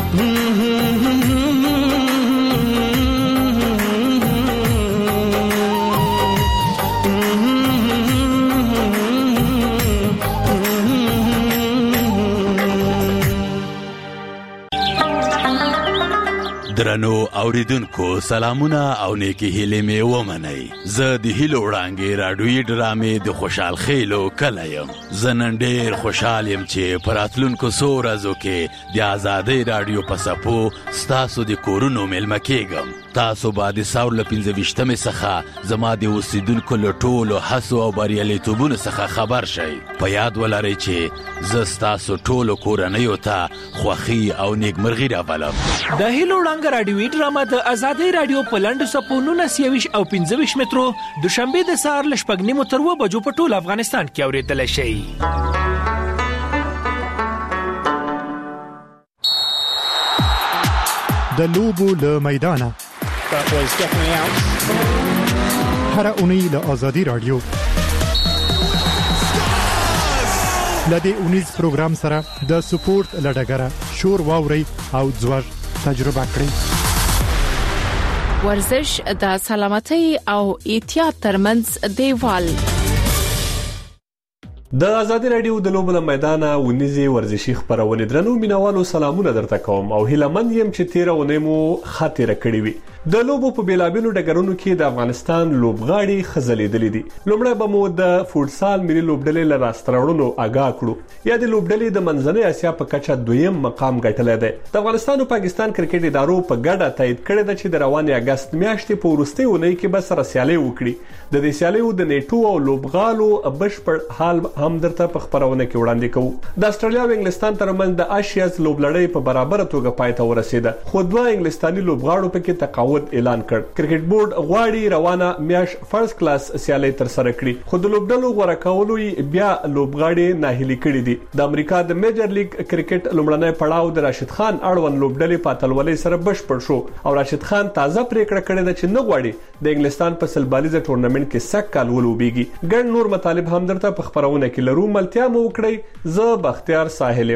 درنو اوریدونکو سلامونه او نیکی هیلې مې ومنئ. زه د هیلو وړانګې راډیویي ډرامې د خوشحال خیلو کلی یم. زه نن ډېر خوشحال یم چې په راتلونکو څو ورځو کې د ازادۍ راډیو په څپو ستاسو د کورونو میلمه کېږم. تاسو به د ساور له پنځه ویشتمې څخه زما د اوسیدونکو له ټولو هڅو او بریالیتوبونو څخه خبر شئ. په یاد ولرئ چې زه ستاسو ټولو کورنیو ته خوښي او نیکمرغي راولم. د هیلو وړانګه راډیویي ډرامه د ازادۍ راډیو په لنډو څپو نولس یویشت او پنځه ویشت مترو دوشنبې د سهار له شپږ نیمو تر اوه بجو په ټول افغانستان کې اورېدلی شئ. د لوبو له میدانه هر اونۍ له ازادۍ راډیو لدې اونیز پروګرام سره د سپورت لډګره شور واوري او ځوړ تجربه کړئ. ورزش د سلامتۍ او احتیاط ترمنځ دیوال. د ازادي رادیو د لوبو له میدانه ونیزي ورزشي خبرونه درنو مینوالو سلامونه درته کوم او هیلمن يم چې تیر ونې مو خاطر کړی وي. د لوبو په بیلابیلو ډګرونو کې د افغانستان لوبغاړي خزلېدلې دي. لومړی به مو د فوټسال ملي لوبډلې له راستراوړلو آګاه کړو. یا د لوبډلې د منځنۍ اسیا په کچه دویم مقام ګټلی دی. د افغانستان او پاکستان کرکټ ادارو په ګډه تایید کړی دی چې د روانې اگست میاشتې په وروستۍ اونۍ کې به سره سیالي وکړي. د دې سیالیو د نیټو او لوبغالو بشپړ حال هم درته په خبرونه کې وړاندې کوو. د استرالیا او انګلستان ترمنځ د آشیاز لوبلړۍ په برابر توګه پای ته ورسېده. خو دوه انګلستاني لوبغاړو پکې تقاعد اعلان کړ. کرکټ بورډ غواړي روانه میاش فرست کلاس سیالي تر سره کړي. خو د لوبډلو غوړه کولو بیا لوبغاړي ناهیلي کړي دي. د امریکا د میجر لیګ کرکټ لومړنی پړاو د راشد خان اړوند لوبډلې په اتلولۍ سره بشپړ شو او راشد خان تازه پریکړه کړې ده چې نه غواړي د انګلستان په سلبالیزه ټورنمنت کې سک کال ولوبېږي. ګڼ نور مطالب هم درته په خبرونه کې لرو. ملتیا مو وکړئ. زه بختیار ساحل.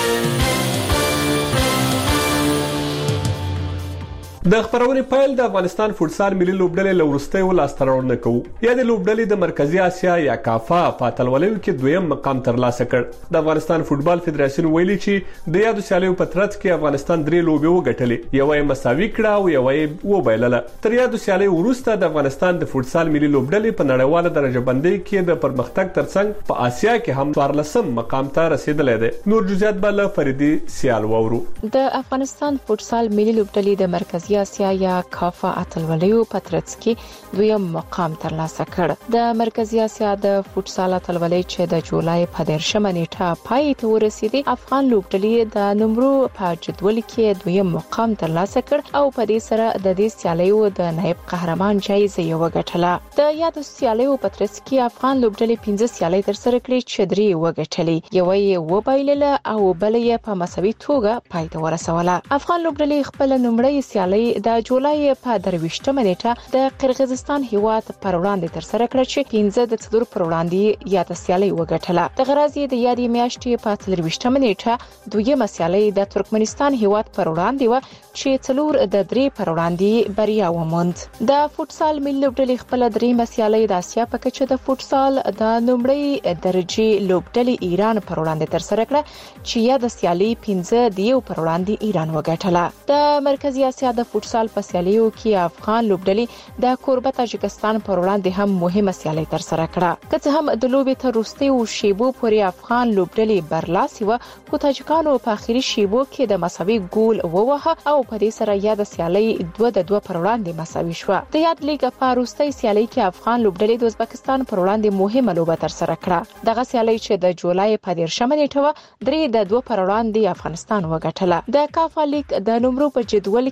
د خبرونې پایل د افغانستان فوټسال ملي لوبډلې لورستۍ ولاستراوړنه کوي. یا د لوبډلې د مرکزی اسیا یا کافا په اتلولیو کې دویم مقام ترلاسه کړ. د افغانستان فوټبال فدراسیون ویلي چې د یادو سیالیو په ترڅ کې افغانستان درې لوبې وګټلې. یو یې مساوي کړه او یو یې وبایلله. تر یادو سیالیو وروسته د افغانستان د فوټسال ملي لوبډلې په نړیواله درجه بندۍ کې د پرمختګ ترڅنګ په اسیا کې هم څوارلسم مقام ته رسیدلې ده. نور جزئیات به له فریدي سیال وورو. د افغانستان فوټسال ملي لوبډلې د مرکزی اسیا یا کافا اتلولیو په ترڅ کې دویم مقام ترلاسه کړ. د مرکزی اسیا د فوټسال اتلولۍ چې د جولای په دیرشمه نیټه پای ته ورسېدې، افغان لوبډلې د نمرو په جدول کې دویم مقام ترلاسه کړ او په دې سره د دې سیالیو د نایب قهرمان جایزه یې وګټله. د یادو سیالیو په ترڅ کې افغان لوبډلې پنځه سیالۍ ترسره کړې چې درې وګټلې، یو یې وبایلله او بل یې په مساوي توګه پای ته ورسوله. افغان لوبډلې خپل نمړی سیالۍ د جولای په درویشتمه نیټه د قرغیزستان هیواد پر وړاندې ترسره کړه چې پنځه د څلور پر وړاندې یاد سیالي وګټله. د غرازي د یادې میاشتې په څلرویشتمه نیټه دویمه سیالي د ترکمنستان هیواد پر وړاندې و چې څلور د درې پر وړاندې بریا وموند. د فوټسال ملي لوبډلې خپل دریمه سیالي د اسیا په کچه د فوټسال د نمړی درجه لوبډلې ایران پر وړاندې ترسره کړه چې یاد سیالي پنځه د یو پر وړاندې ایران وګټله. د مرکزی اسیا د فوټسال په سیالیو کې افغان لوبډلې د کوربه تاجکستان پر وړاندې هم مهمه سیالي ترسره کړه. که څه هم د لوبې تر وروستیو شیبو پورې افغان لوبډلې برلاسي و، خو تاجکانو په اخیری شیبو کې د مساوي ګول ووهه او په دې سره یاد سیالي دوه د دوه پر وړاندې مساوي شوه. د یاد لیګ په وروستۍ سیالي کې افغان لوبډلې د ازبکستان پر وړاندې مهمه لوبه ترسره کړه. دغه سیالي چې د جولای په دیرشمه نیټه و، درې د دوه پر وړاندې افغانستان وګټله. د کافا لیګ د نمرو په جدول کې افغانستان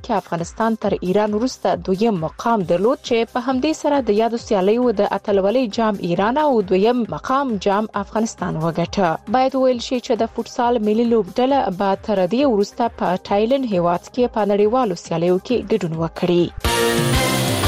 افغانستان تر ایران وروسته دویم مقام درلود چې په همدې سره د یادو سیالیو د اتلولۍ جام ایران او دویم مقام جام افغانستان وګټه. باید ویل شي چې د فوټسال ملي لوبډله به تر دې وروسته په تایلند هیواد کې په نړیوالو سیالیو کې ګډون وکړي.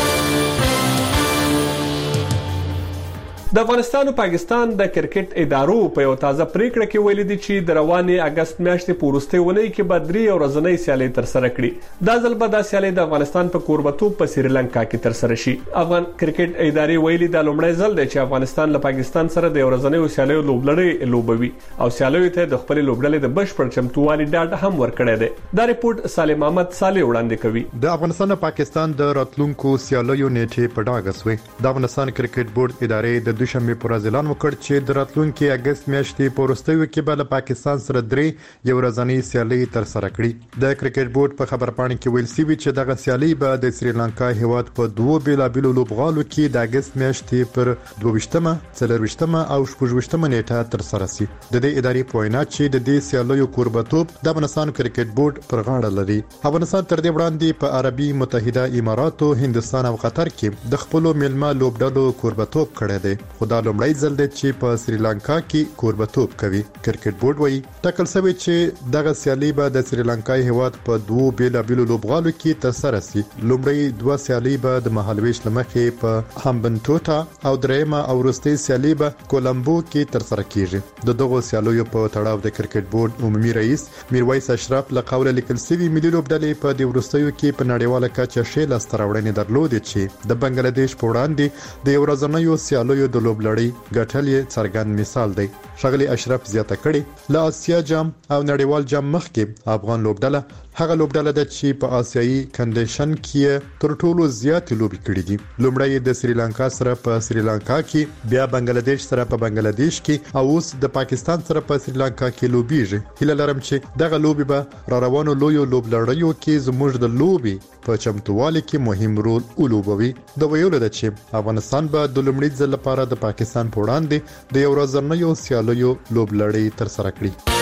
د افغانستان او پاکستان د کرکټ ادارو په یو تازه پریکړه کې ویلي دي چې د روانې اگست میاشتې په وروستۍ اونۍ کې به درې ورځنۍ سیالۍ تر سره کړي. دا ځل به دا سیالۍ د افغانستان په کوربتوب په سریلانکا کې تر سره شي. افغان کرکټ ادارې ویلي دا لومړی ځل دی چې افغانستان له پاکستان سره د ورځنۍ سیالیو لوبلړۍ لوبوي او سیالیو ته د خپل لوبډلې د بشپړ چمتووالي ډاډ هم ورکړی دی. دا ریپورت سالم احمد صالح وړاندې کوي. د افغانستان او پاکستان د راتلونکو سیالیو نیټه په ډاګه سوې. د افغانستان کرکټ بورډ ادارې د دوشنبه پر ورځ اعلان وکړ چې د راتلونکي اگست میاشتې په وروستیو کې به له پاکستان سره درې یو ورځنۍ سیالۍ تر سره کړي. د کرکټ بورډ په خبرپاڼه کې ویل شوی چې دغه سیالۍ به د سریلانکا هیواد په دوه بیلابیلو لوبغالو کې د اگست میاشتې پر دوه-ویشتمه، څلور-ویشتمه او شپږ-ویشتمه نیټه تر سره شي. د دې ادارې په وینا چې د دې سیالیو کوربتوب د افغانستان کرکټ بورډ پر غاړه لري. افغانستان تر دې وړاندې په عربي متحده اماراتو، هندستان او قطر کې د خپل میلمه لوبډلو کوربتوب کړی دی. خو دا لومړی ځل دی چې په سریلانکا کې کوربتوب کوي. کرکټ بورډ وایي ټاکل شوی چې دغه سیالي به د سریلانکا هیواد په دوه بیلابیلو لوبغالو کې تر سره شي. لومړی دوه سیالي به د مهالويش لمخې په هامبنټوټا او درېمه او وروستۍ سیالي به کولمبو کې تر سره کیږي. د دغه سیالیو په تړاو د کرکټ بورډ عمومي رئیس میرویس اشرف له قوله لیکل شوی ملي لوبډلې په د وروستیو کې په نړیواله کچه شې لاستراوړنې درلودې چې د بنگلاديش په وړاندې د ورځنیو سیالیو د لوبلړۍ ګټل یې څرګند مثال دی. ښاغلي اشرف زیاته کړې له آسیا جام او نړیوال جام مخکې افغان لوبډله هغه لوبډله ده چې په آسیایي کنډیشن کې تر ټولو زیات لوبي کړې دي. لومړی د سریلانکا سره په سریلانکا کې، بیا بنگلاديش سره په بنگلاديش کې او اوس د پاکستان سره په سریلانکا کې لوبيږي. هیله لرم چې دغه لوبي به را روانو لویو لوبلړیو کې زموږ د لوبي په چمتووالي کې مهم رول ولوبوي. د ویلو ده چې افغانستان به د لومړي ځل لپاره د پاکستان په وړاندې د یو ورځنیو سیالیو لوبلړۍ تر سره کړي.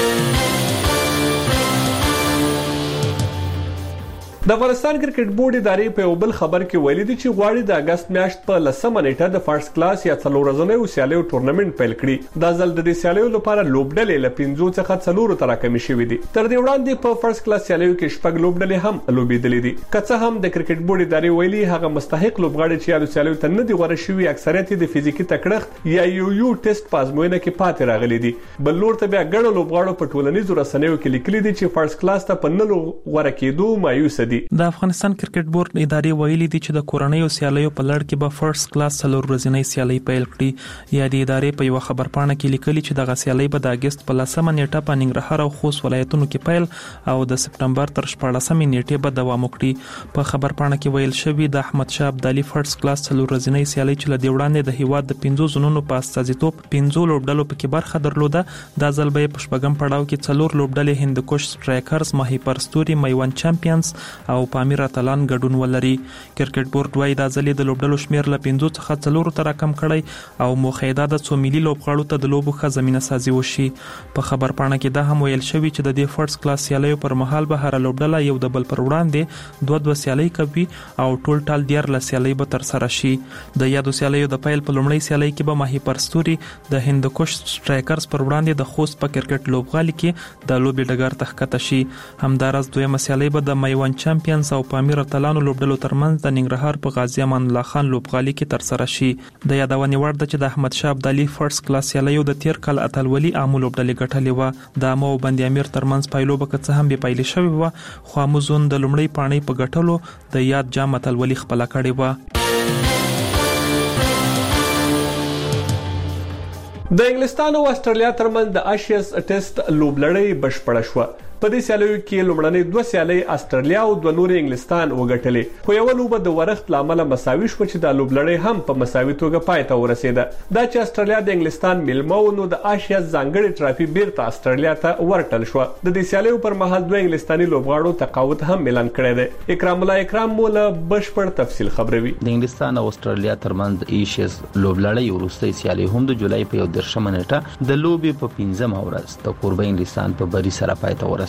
د افغانستان کرکټ بورډ ادارې په یو بل خبر کې ویلي دي چې غواړي د اگست میاشت په لسمه نیټه د فرست کلاس یا څلور ورځنیو سیالیو ټورنمنت پیل کړي. دا ځل د دې سیالیو لپاره لوبډلې له پنځو څخه څلور تر راکمې شوې دي. تر دې وړاندې په فرست کلاس سیالیو کې شپږ لوبډلې هم لوبېدلې دي. که څه هم د کرکټ بورډ ادارې ویلي هغه مستحق لوبغاړي چې یادو سیالیو ته نه دي غوړه شوي اکثریت د فزیکي تکړښت یا یو یو ټیسټ په ازموینه کې پاتې راغلي دي. بل لور ته بیا ګڼو لوبغاړو په ټولنیزو رسنیو کې لیکلي دي چې فرست کلاس ته په نلو غوړه کېدو مایوس دي. د افغانستان کرکټ بورډ ادارې ویلي دي چې د کورنیو سیالیو په لړ کې به فرست کلاس څلور ورځنۍ سیالۍ پیل کړي. یا د ادارې په یو خبرپاڼه کې لیکلي چې دغه سیالۍ به د اگست په لسمه نیټه په ننګرهار او خوست ولایتونو کې پیل او د سپتمبر تر شپاړسمې نیټې به دوام وکړي. په خبرپاڼه کې ویل شوی د احمد شاه ابدالي فرست کلاس څلور ورځنۍ سیالۍ چې له دې وړاندې د هیواد د پنځو زونونو په استازیتوب پنځو لوبډلو پکې برخه درلوده. دا ځل به په شپږم پړاو کې څلور لوبډلې هندوکش سټرایکرز، ماهیپر ستوري، میوند چمپیونز او پامیر اتلان ګډون ولري. کرکټ بورډ وايي دا ځل د لوبډلو شمیر له پنځو څخه څلور ته راکم کړی او موخه ده څو ملي لوبغاړو ته د لوبو ښه زمينه سازي وشي. په خبرپاڼه کې دا هم ویل شوی چې د دې فرست کلاس سیالیو پر مهال به هر لوبډله یو د بل پر وړاندې دوه دوه سیالۍ کوي او ټول ټال دیارلس سیالۍ به تر سره شي. د یادو سیالیو د پیل په لومړۍ سیالۍ کې به ماهیپر ستوري د هندوکش سټرایکرز پر وړاندې د خوست په کرکټ لوبغالي کې د لوبي ډګر ته ښکته شي. همدارس دویمه سیالۍ به د میوند چمپیونز او پامیر اتلانو لوبډلو ترمنځ د ننګرهار په غازی امان الله خان لوبغالي کې تر سره شي. د یادونې وړ ده چې د احمد شاه ابدالي فرست کلاس سیالیو د تیر کال اتلولي عامو لوبډلې ګټلې و. د عامو او بند امیر ترمنځ پایلوبه که څه هم بې پایلې شوې وه خو عامو زون د لومړۍ پاڼۍ په ګټلو د یاد جام اتلولي خپله کړې وه. د انګلستان او استرالیا ترمنځ د آشیز ټیسټ لوبلړۍ بشپړه شوه. په دې سیالیو کې لومړنۍ دوه سیالۍ استرالیا او دوه نورې انګلستان وګټلې. خو یوه لوبه د ورښت له امله مساوي شوه چې دا لوبلړۍ هم په مساوي توګه پای ته ورسېده. دا چې استرالیا د انګلستان میلمه و نو د آشیا ځانګړې ټرافي بیرته استرالیا ته ورټل شوه. د دې سیالیو پر مهال دوه انګلستاني لوبغاړو تقاعد هم اعلان کړی دی. اکرام الله اکرام مو له بشپړ تفصیل خبروي. د انګلستان او استرالیا ترمنځ د ایشز لوبلړۍ وروستۍ سیالۍ هم د جولای په یو دېرشمه نیټه د لوبې په پنځمه ورځ د کوربه انګلستان په بری سره پای ته ورسېده.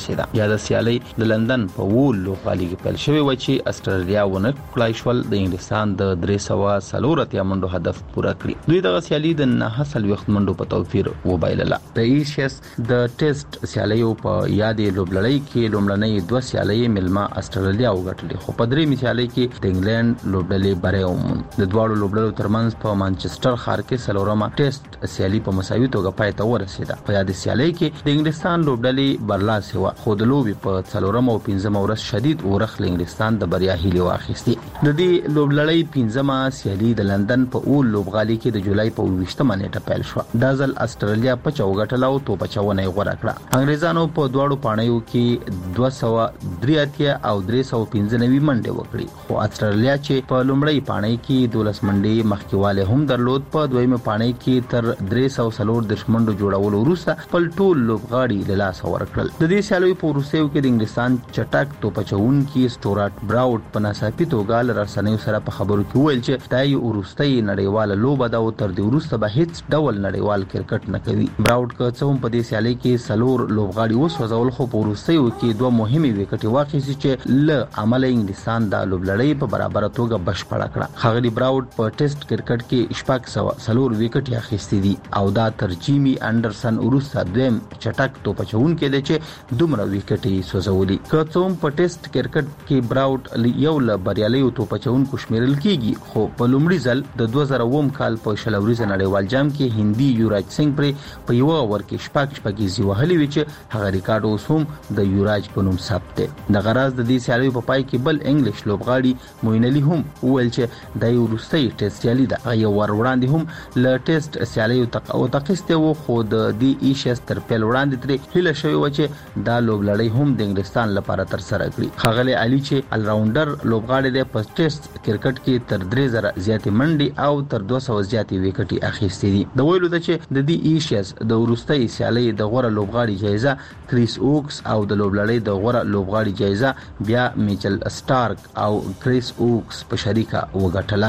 ورسېده. یا د سیالي د لندن په وول لوبغالي کې پیل شوې و چې استرالیا ونه کړای شول د انګلستان د درې سوه څلور اتیا منډو هدف پوره کړی. دوی دغه سیالي د نه څلوېښت منډو په توپیر وبایلله. د ایشیس د ټیسټ سیالیو په یادې لوبلړۍ کې لومړنۍ دوه سیالۍ ملما استرالیا وګټلې، خو په درېمې سیالۍ کې د انګلند لوبډلې بری وموند. د دواړو لوبډلو ترمنځ په مانچسټر ښار کې څلورمه ټیسټ سیالي په مساوي توګه پای ته ورسېده. په یادې سیالۍ کې د انګلستان لوبډلې برلاسې وه، خو د لوبې په څلورمه او پنځمه ورځ شدید اورښت له انګلستان د بریا هیلې واخیستې. د دې لوبلړۍ پنځمه سیالي د لندن په اول لوبغالي کې د جولای په اوویشتمه نیټه پیل شوه. دا ځل استرالیا پچه وګټله او توپ اچونه یې غوره کړه. انګریزانو په دواړو پاڼیو کې دوه سوه درې اتیا او درې سوه پنځه نوي منډې وکړي، خو استرالیا چې په لومړۍ پاڼۍ کې دولس منډې مخکېوالی هم درلود، په دویمه پاڼۍ کې تر درې سوه څلور دېرش منډو جوړولو وروسته خپل ټول لوبغاړي له لاسه ورکړل. د دې سیالیو په وروستیو کې د انګلستان چټک توپ اچوونکي سټورات براوډ په ناڅاپي توګه له رسنیو سره په خبرو کې وویل چې دا یې وروستۍ نړیواله لوبه ده او تر دې وروسته به هیڅ ډول نړیوال کرکټ نه کوي. براوډ که څه هم په دې سیالۍ کې څلور لوبغاړي وسوځول، خو په وروستیو کې دوه مهمې وکټې واخیستې چې له امله انګلستان د لوبلړۍ په برابره توګه بشپړه کړه. ښاغلي براوډ په ټیسټ کرکټ کې شپږ سوه څلور وکټې اخیستې دي او دا تر جیمي انډرسن وروسته دویم چټک توپ اچوونکی دی چې دومره وکټې یې سوځولي. که څه هم په ټیسټ کرکټ کې براوډ یو له بریالیو توپ اچوونکو شمیرل کیږي، خو په لومړي ځل د دوه زره اووم کال په شل اوریزه نړیوال جام کې هندي یوراج سنگ پرې په یو اوور کې شپږ شپږیزې وهلې وې چې هغه ریکارډ اوس هم د یوراج په نوم ثبت دی. د غراز د دې سیالیو په پای کې بل انګلیش لوبغاړي موین علي هم وویل چې دا یو وروستۍ ټیسټ سیالي ده. هغه یو ور وړاندې هم له ټیسټ سیالیو وتقیستی و، خو د دې ایشیس تر پیل وړاندې ترې هیله شوې وه چې دا لوبلړۍ هم د انګلستان لپاره ترسره کړي. ښاغلی علي چې الراونډر لوبغاړی دی، په ټیسټ کرکټ کې تر درې زره زیاتې منډې او تر دوه سوه زیاتې وکټې اخیستې دي. د ویلو ده چې د دې ایشیس د وروستۍ سیالۍ د غوره لوبغاړي جایزه کریس اوکس او د لوبلړۍ د غوره لوبغاړي جایزه بیا میچل سټارک او کریس اوکس په شریکه وګټله.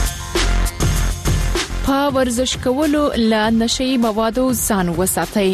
په ورزش کولو له نشئی موادو ځان وساتئ.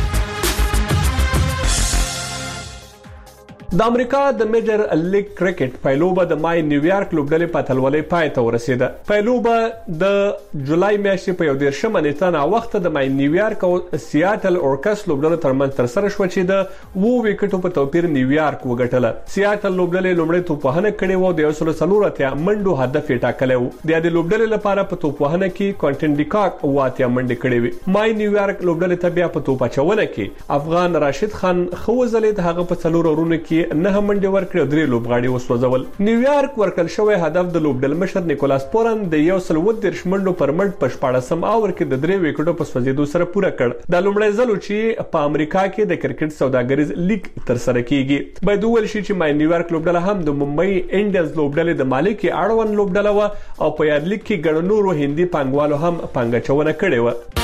د امریکا د میجر لیګ کرکټ پایلوبه د مای نیویارک لوبډلې په اتلولۍ پای ته ورسېده. پایلوبه د جولای میاشتې په یو دېرشمه نیټه ناوخته د مای نیویارک او سیاتل اورکس لوبډلو ترمنځ ترسره شوه چې د اووه وکټو په توپیر نیویارک وګټله. سیاتل لوبډلې لومړی توپوهنه کړې وه او د یو سل څلور اتیا منډو هدف یې ټاکلی و. د یادې لوبډلې لپاره په توپوهنه کې کوانټن ډیکاک اووه اتیا منډې کړې وې. مای نیویارک لوبډلې ته بیا په توپ اچونه کې افغان راشد خان ښه وځلېد، هغه په څلورو اورونو کې نه منډې ورکړې او درې لوبغاړي وسوځول. نیویارک ورکړل شوی هدف د لوبډل مشر نیکولاس پورن د یو سل اووه دېرش منډو پر منډ په شپاړسم اوور کې د درې وکټو په سوځېدو سره پوره کړ. دا لومړی ځل چې په امریکا کې د کرکټ سوداګریز لیګ ترسره کیږي. باید وویل شي چې مای نیویارک لوبډله هم د ممبئی انډیانز لوبډلې د مالک اړوند لوبډله وه او په یاد لیګ کې ګڼ نورو هندي پانګوالو هم پانګاچونه کړې وه.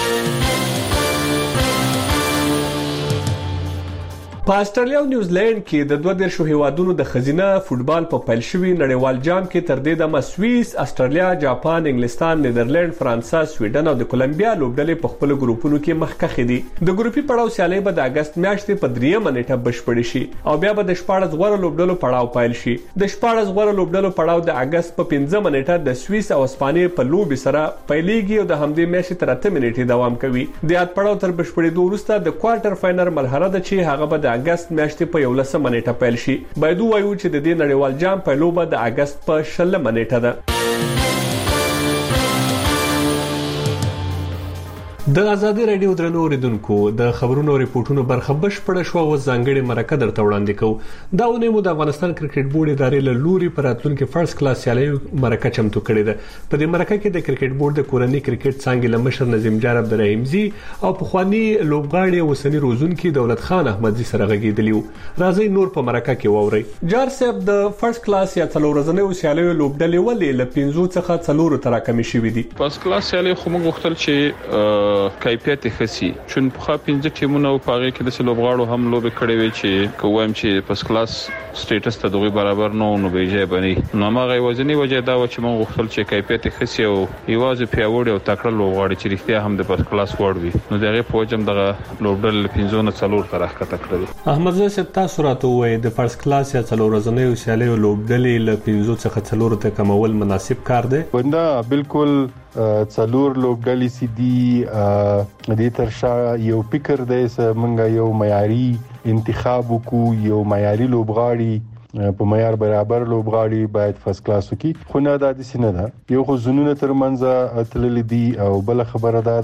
په استرالیا او نیوزیلند کې د دوه دیرشو هیوادونو د ښځینه فوټبال په پیل شوي نړیوال جام کې تر دې دمه سویس، استرالیا، جاپان، انګلستان، نیدرلند، فرانسه، سویډن او د کولمبیا لوبډلې په خپلو ګروپونو کې مخکښې دي. د ګروپي پړاو سیالۍ به د اګست میاشتې په دریمه نیټه بشپړې شي او بیا به د شپاړس غوره لوبډلو پړاو پیل شي. د شپاړس غوره لوبډلو پړاو د اګست په پنځمه نیټه د سویس او اسپانیې په لوبې سره پیلېږي او د همدې میاشتې تر اتمې نیټې دوام کوي. د یاد پړاو تر بشپړېدو وروسته د کوارټر فاینل مرحله ده چې هغه به د اګست میاشتې په یولسمه نیټه پیل شي. باید ووایو چې د دې نړیوال جام پیلوبه د اګست په شلمه نیټه ده. د ازادي رادیو درنو اوریدونکو د خبرونو او ریپورتونو برخه بشپړه شو او ځانګړي مرکه درته وړاندې کوو. دا ونه مو د افغانستان کرکټ بورډ ادارې له لوري پر راتلونکي فرست کلاس سیالۍ مرکه چمتو کړې ده. په دې مرکه کې د کرکټ بورډ د کورنۍ کرکټ څانګې له مشر نظیم جان عبدالرحیمزي او پخوانی لوبغاړي او سنی روزونکي دولت خان احمدزي سره غږیدلی وو. راځي نور په مرکه کې ووري. جار صاحب د فرست کلاس یا څلور ورځې سیالۍ لوبډلې ولې له پنځو څخه څلور تر راکمې شوې دي؟ فرست کلاس سیالۍ خو موږ غوښتل چې کیفیت خسي چون په پنځه ټیمونو په هغه کې د لوبغاړو هم لوب کړي وي چې کوم چې پس کلاس سټیټس ته دغه برابر نه نو بیجه بني نو ماغه وزنی وجه دا و چې موږ غوښتل چې کیفیت خسي او یوازې پیاوړ او تکړه لوبغاړي چې رښتیا هم د پس کلاس وړ وي نو دغه پوجم دغه لوبډل پنځونه څلور طرح کا تکړه احمد زه ستا سوراتو وای د فرست کلاس یا څلور ورځې سیالي لوبډلې ل پنځو څخه څلور ته کمول مناسب کار دی وندا بالکل څلور لوبډلې سي دي د ترشا یو فکر دی چې یو معیاري انتخاب کو یو معیاري لوبغاړي په معیار برابر لوبغاړي باید فرست کلاس وکي خو نه د دې سینه ده یو خو زونونه ترمنځ اتلل دي او بل خبره ده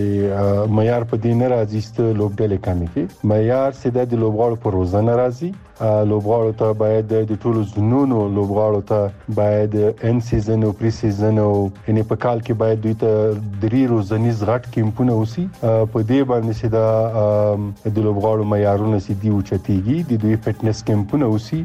چې معیار په دې نه راځي چې لوبډلې کمی کې معیار سیده د لوبغاړو پر روزانه راځي لوبغاړو ته باید د ټولو زونونو لوبغاړو ته باید ان سیزن او پری سیزن او یعنی په کال کې باید دوی ته درې روزنیز غټ کیمپونه وسی په دې باندې سیده د لوبغاړو معیارونه سي دی او چتيږي د دوی فټنس کیمپونه وسی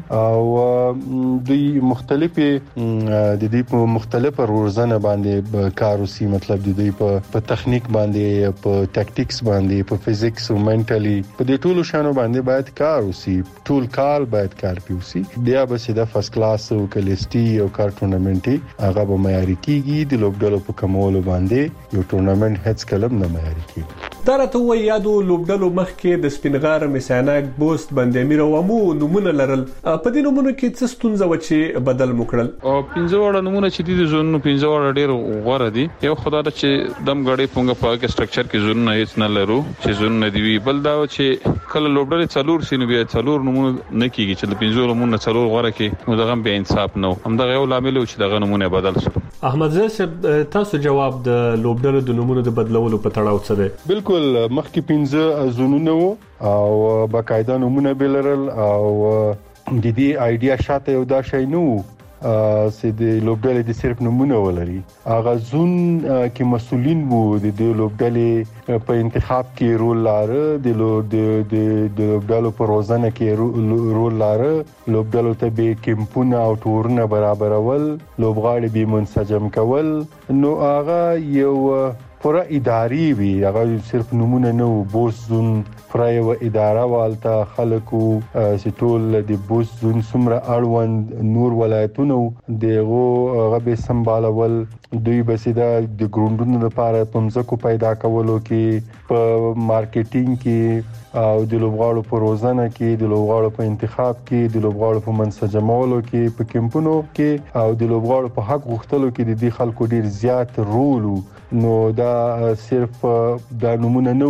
او دوی مختلفه د دې په مختلفه روزنه باندې کار وسی مطلب د دوی په تخنیک باندې په ټاکټکس باندې په فزیکس او منټالي په دې ټولو شانو باندې باید کار وسی ټول کال باید کار پیوسی بیا به سیده فرست کلاس او کلیسټي او کار ټورنمنټي هغه به معیاري کیږي د لوبډلو په کمولو باندې یو ټورنمنټ هڅ کلم نه معیاري کیږي دا راته وای یادو لوبډلو مخکې د سپینغار میسانک بوست باندې میرو ومو نمونه لرل په دې نمونه کې څه ستونزه و چې بدل مکړل او پنځه وړه نمونه چې دي زون پنځه وړه ډیر غوړه دي یو خدای د چې دم غړي پونګه په سټرکچر کې زون نه هیڅ نه لرو چې زون نه دی بل دا چې کله لوبډلې څلور سینو بیا څلور نمونه نه کیږي چې د پنځو نمونه څلور غوړه کې نو دغه به انصاف نه هم دغه یو لامل چې دغه نمونه بدل شي احمد زه تاسو جواب د لوبډلو د نمونه د بدلولو په تړاو څه دی بالکل مخکې پنځه زونونه او باقاعده نمونه بلرل او د دې ایډیا شاته یو دا شی نو چې د لوبډلې د صرف نمونه ولري اغه زون کې مسولین وو د لوبډلې په انتخاب کې رول لاره د لوبډلو په روزنه کې رول لاره لوبډلو ته به کیمپونه او ټورونه برابرول لوبغاړي به منسجم کول نو اغه یو پورا اداري وی هغه صرف نمونه نه بوس زون فرای و اداره والته خلکو سټول د بوس زون سمره اړوند نور ولایتونو دغه غبي سمبالول دوی بسیدا د ګروندونو لپاره پمزکو پیدا کولو کې په مارکیټینګ کې او د لوبغاړو په روزنه کې د لوبغاړو په انتخاب کې د لوبغاړو په منسجمولو کې په کیمپونو کې او د لوبغاړو په حق غوښتلو کې د دې خلکو ډیر زیات رول نو دا صرف دا نمونه نو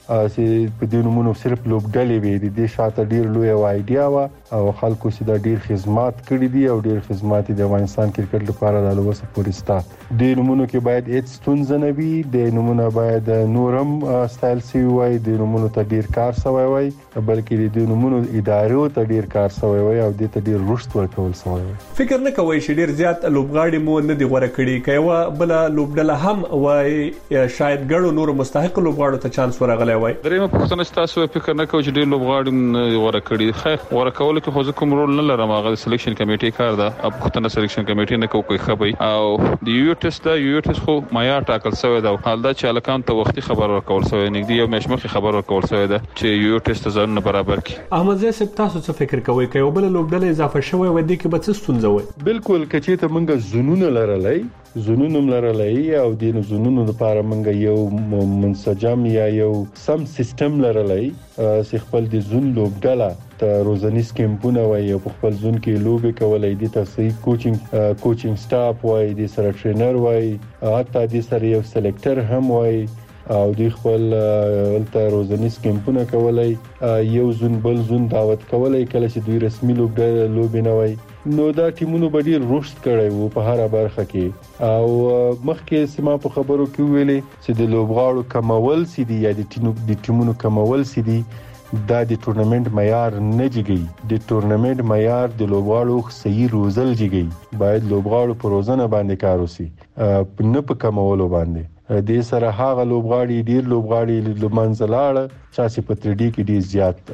چې په دې نمونه صرف لوبډلې وي د دې شاته ډیر لوی ایډیا وا او خلکو سیده ډیر خدمات کړې دي او ډیر خدمات د افغانستان کرکټ لپاره د لوسه پورستا د نمونه کې باید هیڅ ستونزه نه وي د نمونه باید نورم سټایل سی وای د نمونه ته ډیر کار سوی وای بلکې د نمونه ادارو ته ډیر کار سوی وای او د ته ډیر رشد ورکول سوی وای فکر نه کوي چې ډیر زیات لوبغاړي مو نه دی غوړه کړی کایو بل لوبډله هم وای شاید ګړو نور مستحق لوبغاړو ته چانس ورغلی وای درېمه پوښتنه تاسو فکر نه کوئ چې ډیر لوبغاړي غوړه کړی خیر غوړه کول کې خو کوم رول نه لرم هغه سلیکشن کمیټې کار ده اب پښتنه سلیکشن کمیټې نه کوي خبري او د یو ټیسټ دا یو ټیسټ خو معیار ټاکل شوی دا حال دا چې الکان ته وختي خبر ورکول شوی نګدي یو مشمخي خبر ورکول شوی دا چې یو ټیسټ ځان برابر کړي احمد زه سپ تاسو څه فکر کوئ چې یو بل لوبډله اضافه شوی و دي کې به څه ستونزه وي بالکل کچې ته منګه زونونه لرلای زونونم لرلای او د زونونو لپاره منګه یو منسجم یا یو سم سیستم لرلای چې خپل د زون لوبډله ته روزنیز کیمپونه وای او خپل زون کې لوبي کولای دي تاسو کوچینګ کوچینګ سټاف وای د سره ټرینر وای حتی د سره یو سلیکټر هم وای او د خپل ولته روزنیز کیمپونه کولای یو زون بل زون دعوت کولای کله چې دوی رسمي لوبډله لوبي نه وای نو دا ټیمونو به ډیر رشد کړی وو په هر برخه کې او مخکې سما په خبرو کې ویلې چې د لوبغاړو کمول سي دي یا د ټیمونو کمول سي دي دا د ټورنمنت معیار نه جګي د ټورنمنت معیار د لوبغاړو صحیح روزل جګي باید لوبغاړو په روزنه باندې کار وسی نه په کمولو باندې د سره هغه لوبغاړي ډیر لوبغاړي د منځلاړه چې په تر ډي کې ډیر زیات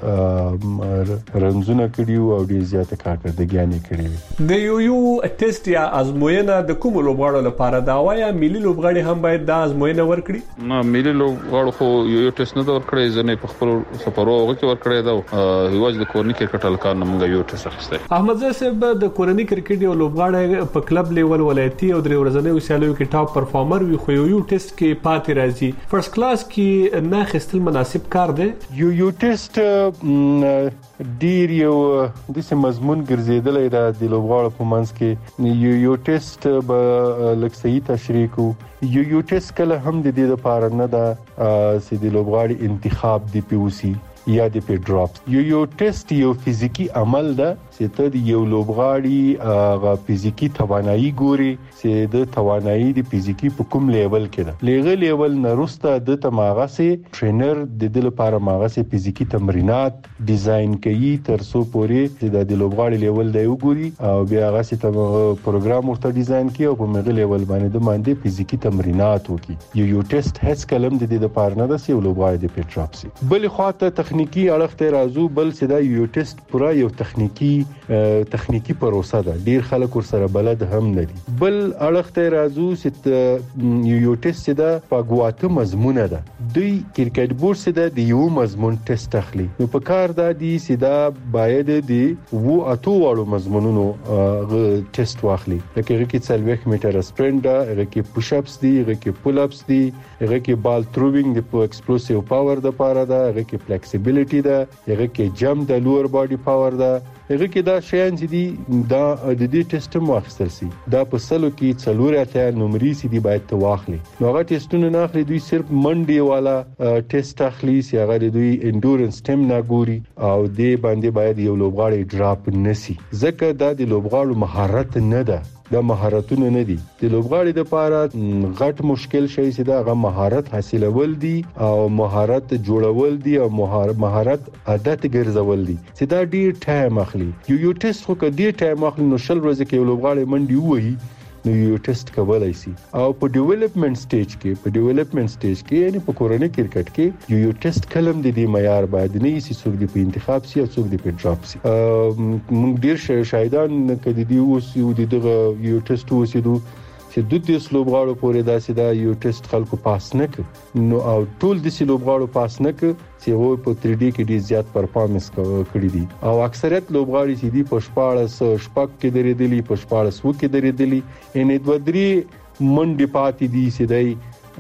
رنزونه کړیو او ډیر زیات کارکړدګیانې کړې د یو یو ټیسټ یا ازموینه د کوم لوبغاړو لپاره دا وایا ملي لوبغاړي هم باید دا ازموینه ورکړي؟ نه ملي لوبغاړو خو یو یو ټیسټ نه ورکړي ځنه په خپل سفرو وګړي ورکړي دا هیواز د کورني کرکټ الکار نمګ یو ټیسټ اخیسته. احمد زه صاحب د کورني کرکټ یو لوبغاړی په کلب لیول ولایتي او درې ورځنی سیالیو کې ټاپ پرفارمر وي خو یو یو ټیسټ کې پاتې راځي فرست کلاس کې نه خستل مناسب کار دی. یو یو ټیسټ ډیر یو د سم مضمون ګرځیدلې ده د لوبغاړو په منځ کې. یو یو ټیسټ به لکه صحیح تشریح کو یو یو ټیسټ کله هم د دې لپاره نه ده چې د لوبغاړي انتخاب دی پیوسی یا د پی ډراپ. یو یو ټیسټ یو فزیکی عمل ده چې ته د یو لوبغاړي غا فزیکی توانایي ګوري چې د توانایي د فزیکی په کوم لیول کې ده. لغه لیول نه روسته د تماغه سي ټرینر د دې لپاره ماغه سي فزیکی تمرینات ډیزاین کوي تر څو پورې چې د لوبغاړي لیول دی وګوري او بیا هغه سي پروګرام ورته ډیزاین کوي او په مغه لیول باندې د باندې فزیکی تمرینات وکي. یو یو ټیسټ هیڅ کلم د دې لپاره نه ده چې لوبغاړي د پی ډراپ سي. بل خواته تخنیکی اړخ ته راځو بل چې دا یو ټیسټ پورا یو تخنیکی تخنیکی پروسه ده ډیر خلک ور سره بلد هم نه دي. بل اړخ ته راځو چې یو یو ټیسټ ده په غواته مضمونه ده دوی کرکټ بورډ سره د یو مضمون ټیسټ اخلي نو په کار دا دي چې دا باید دی وو اتو وړو مضمونونو ټیسټ واخلي لکه هغه کې څلوېښت میټر سپرینټ ده هغه کې پوش اپس دي هغه کې پول اپس دي هغه کې بال تھروینګ د ایکسپلوسیو پاور د پاره ده هغه کې فلیکسیبিলিټی ده هغه کې جمپ د لوور باډي پاور ده هغه کې دا شیان چې دي دا د دې ټیسټ مو اخیستل سي دا په سلو کې څلور اتیا نمبرې سي دي باید ته واخلي نو هغه ټیسټونه نه اخلي دوی صرف منډي والا ټیسټ اخلي چې هغه دوی انډورنس ټیم نه ګوري او دې باندې باید یو لوبغاړی ډراپ نسی ځکه دا د لوبغاړو مهارت نه ده دا مهارتونه نه دي د لوبغاړي د پاره غټ مشکل شي چې دا غو مهارت حاصلول دي او مهارت جوړول دي او مهارت عادت ګرځول دي چې دا ډیر ټایم اخلي یو یو ټیسټ خو کدي ټایم اخلي نو شل ورځې کې لوبغاړي منډي وایي نو یو ټیسټ کولای شي او په ډیولپمنٹ سټیج کې په ډیولپمنٹ سټیج کې یعنی په کورنۍ کرکټ کې یو یو ټیسټ کلم د دې معیار باید نه شي څوک د په انتخاب سي او څوک د په ډراپ سي موږ ډیر شایدان کدي دی اوس یو دغه یو ټیسټ وسیدو چې د دې لوبغاړو پورې داسې دا یو ټیسټ خلکو پاس نه کړ نو او ټول د سې لوبغاړو پاس نه کړ چې وو په تھری ډي کې ډیر زیات پرفارمنس کړی دي او اکثریت لوبغاړي چې دي په شپاړس شپږ کې درېدلي په شپاړس وو کې درېدلي ان د ودري منډي پاتې دي چې دای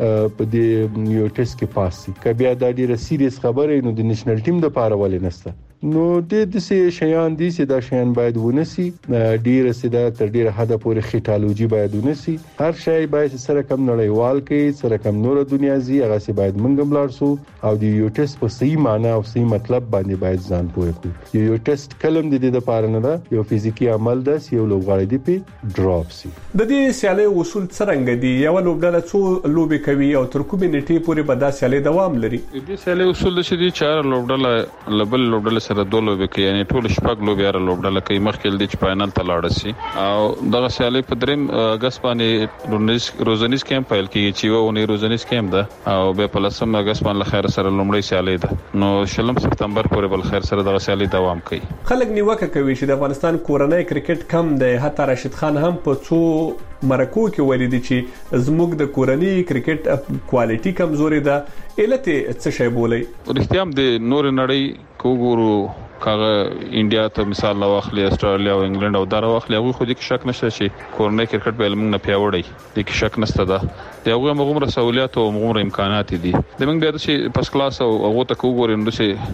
په دې یو ټیسټ کې پاس شي کبه دا ډیره سیریس خبره نو د نېشنل ټیم د پاره ولې نسته نو د دې شیان دي چې دا شیان باید ونسي ډیره سیده تر ډیره حد پورې خټالوجي باید ونسي هر شی باید سره کم نړیوال کې سره کم نور دنیا زی هغه سي باید منګم لارسو او د یو ټیسټ په صحیح معنی او صحیح مطلب باندې باید ځان پوهه کړو یو ټیسټ کلم د دې لپاره نه ده یو فزیکی عمل ده چې یو لوبغاړی دی په ډراپ سي د دې سیالي اصول څنګه دي یو لوبډله څو لوبي کوي او تر کومې نیټې پورې به دا سیالي دوام لري دې سیالي اصول چې دي چار لوبډله لبل لوبډله سره دوه لوبي کوي یعنی ټول شپږ لوبي را لوبډله کوي مخکې د فائنل ته لاړ شي او دغه سیالي په دریم اگست باندې روزنیز کیمپ پیل کیږي چې وونه روزنیز کیمپ ده او به په لسم اگست باندې خیر سره لومړی سیالي ده نو شلم سپتمبر پورې بل خیر سره دغه سیالي دوام کوي خلک نیوکه کوي چې د افغانستان کورنۍ کرکټ کم دی حتی راشد خان هم په څو مرکو کې ویلي دي چې زموږ د کورنۍ کرکټ کوالټي کمزوري ده علت څه شی بولي رښتیا هم د نور نړۍ کوګورو کاغه انډیا ته مثال لا واخلي استرالیا او انګلند او دغه واخلي هغه خو دې کې شک نشته چې کورنۍ کرکټ په علم نه پیاوړی دي کې شک نشته ده دغه موږ سہولیات او موږ امکانات دي د موږ د چې پس کلاس او هغه ته کوګور نو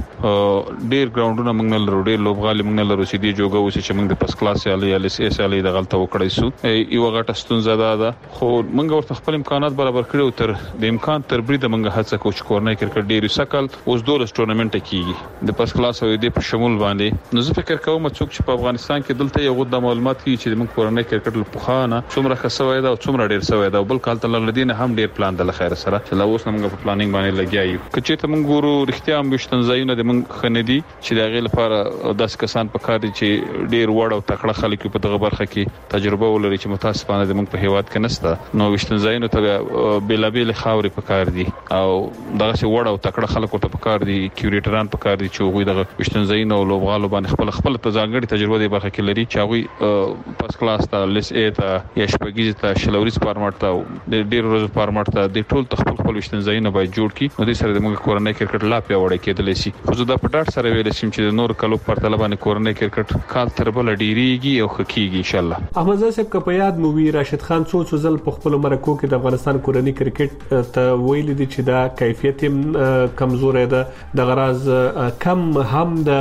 چې ډیر ګراوندونه موږ نه لرو ډیر لوبغالي موږ نه لرو چې دی جوګه وسی چې موږ د پس کلاس یا ال اس اس ال د غلطه وکړی سو یو غټه ستونزه ده خو موږ ورته خپل امکانات برابر کړو تر د امکان تر برید موږ هڅه کوو چې کورنۍ کرکټ ډیر سکل اوس دولس ټورنمنت کیږي د پس کلاس او د شمول باندې. نو زه فکر کوم څوک چې په افغانستان کې دلته یو د معلومات کی چې موږ کورنۍ کرکټ له پخوانه څومره خسوي دا او څومره ډیر سوي دا بل کال تل لدین هم ډیر پلان د خیر سره چې لا اوس موږ په پلانینګ باندې لګیایو. کچې ته موږ ګورو رښتیا هم بشتن ځایونه د موږ خندي چې د غیر لپاره داس کسان په کار دي چې ډیر وړ او تکړه خلک په دغه برخه کې تجربه ولري چې متاسفانه د موږ په هیواد کې نشته. نو وشتن ځایونه ته بیلابیل خاوري په کار دي او دغه چې وړ او تکړه خلکو ته په کار دي کیوریټران په کار دي چې هغه دغه وشتن ځایونه او لوبغالو باندې خپل خپل ځانګړي تجربه دی برخه کې لري چې هغه پاس کلاس ته لیس ای ته یا شپږیز ته شلوريز فارمټ ته د ډیر ورځې فارمټ ته د ټول تخپل خپل وشتن ځایونه باید جوړ کړي. نو د سره د موږ کورنۍ کرکټ لا پیاوړی کېدلی شي. خو زه دا په ډاټ سره ویل شم چې د نور کلو پر طلبانه کورنۍ کرکټ کال تر بل ډیریږي او خکېږي ان شاء الله. احمد صاحب که په یاد مو وی راشد خان څو څو ځل په خپل مرکو کې د افغانستان کورنۍ کرکټ ته ویل دي چې دا کیفیت کمزورې ده د غراز کم هم د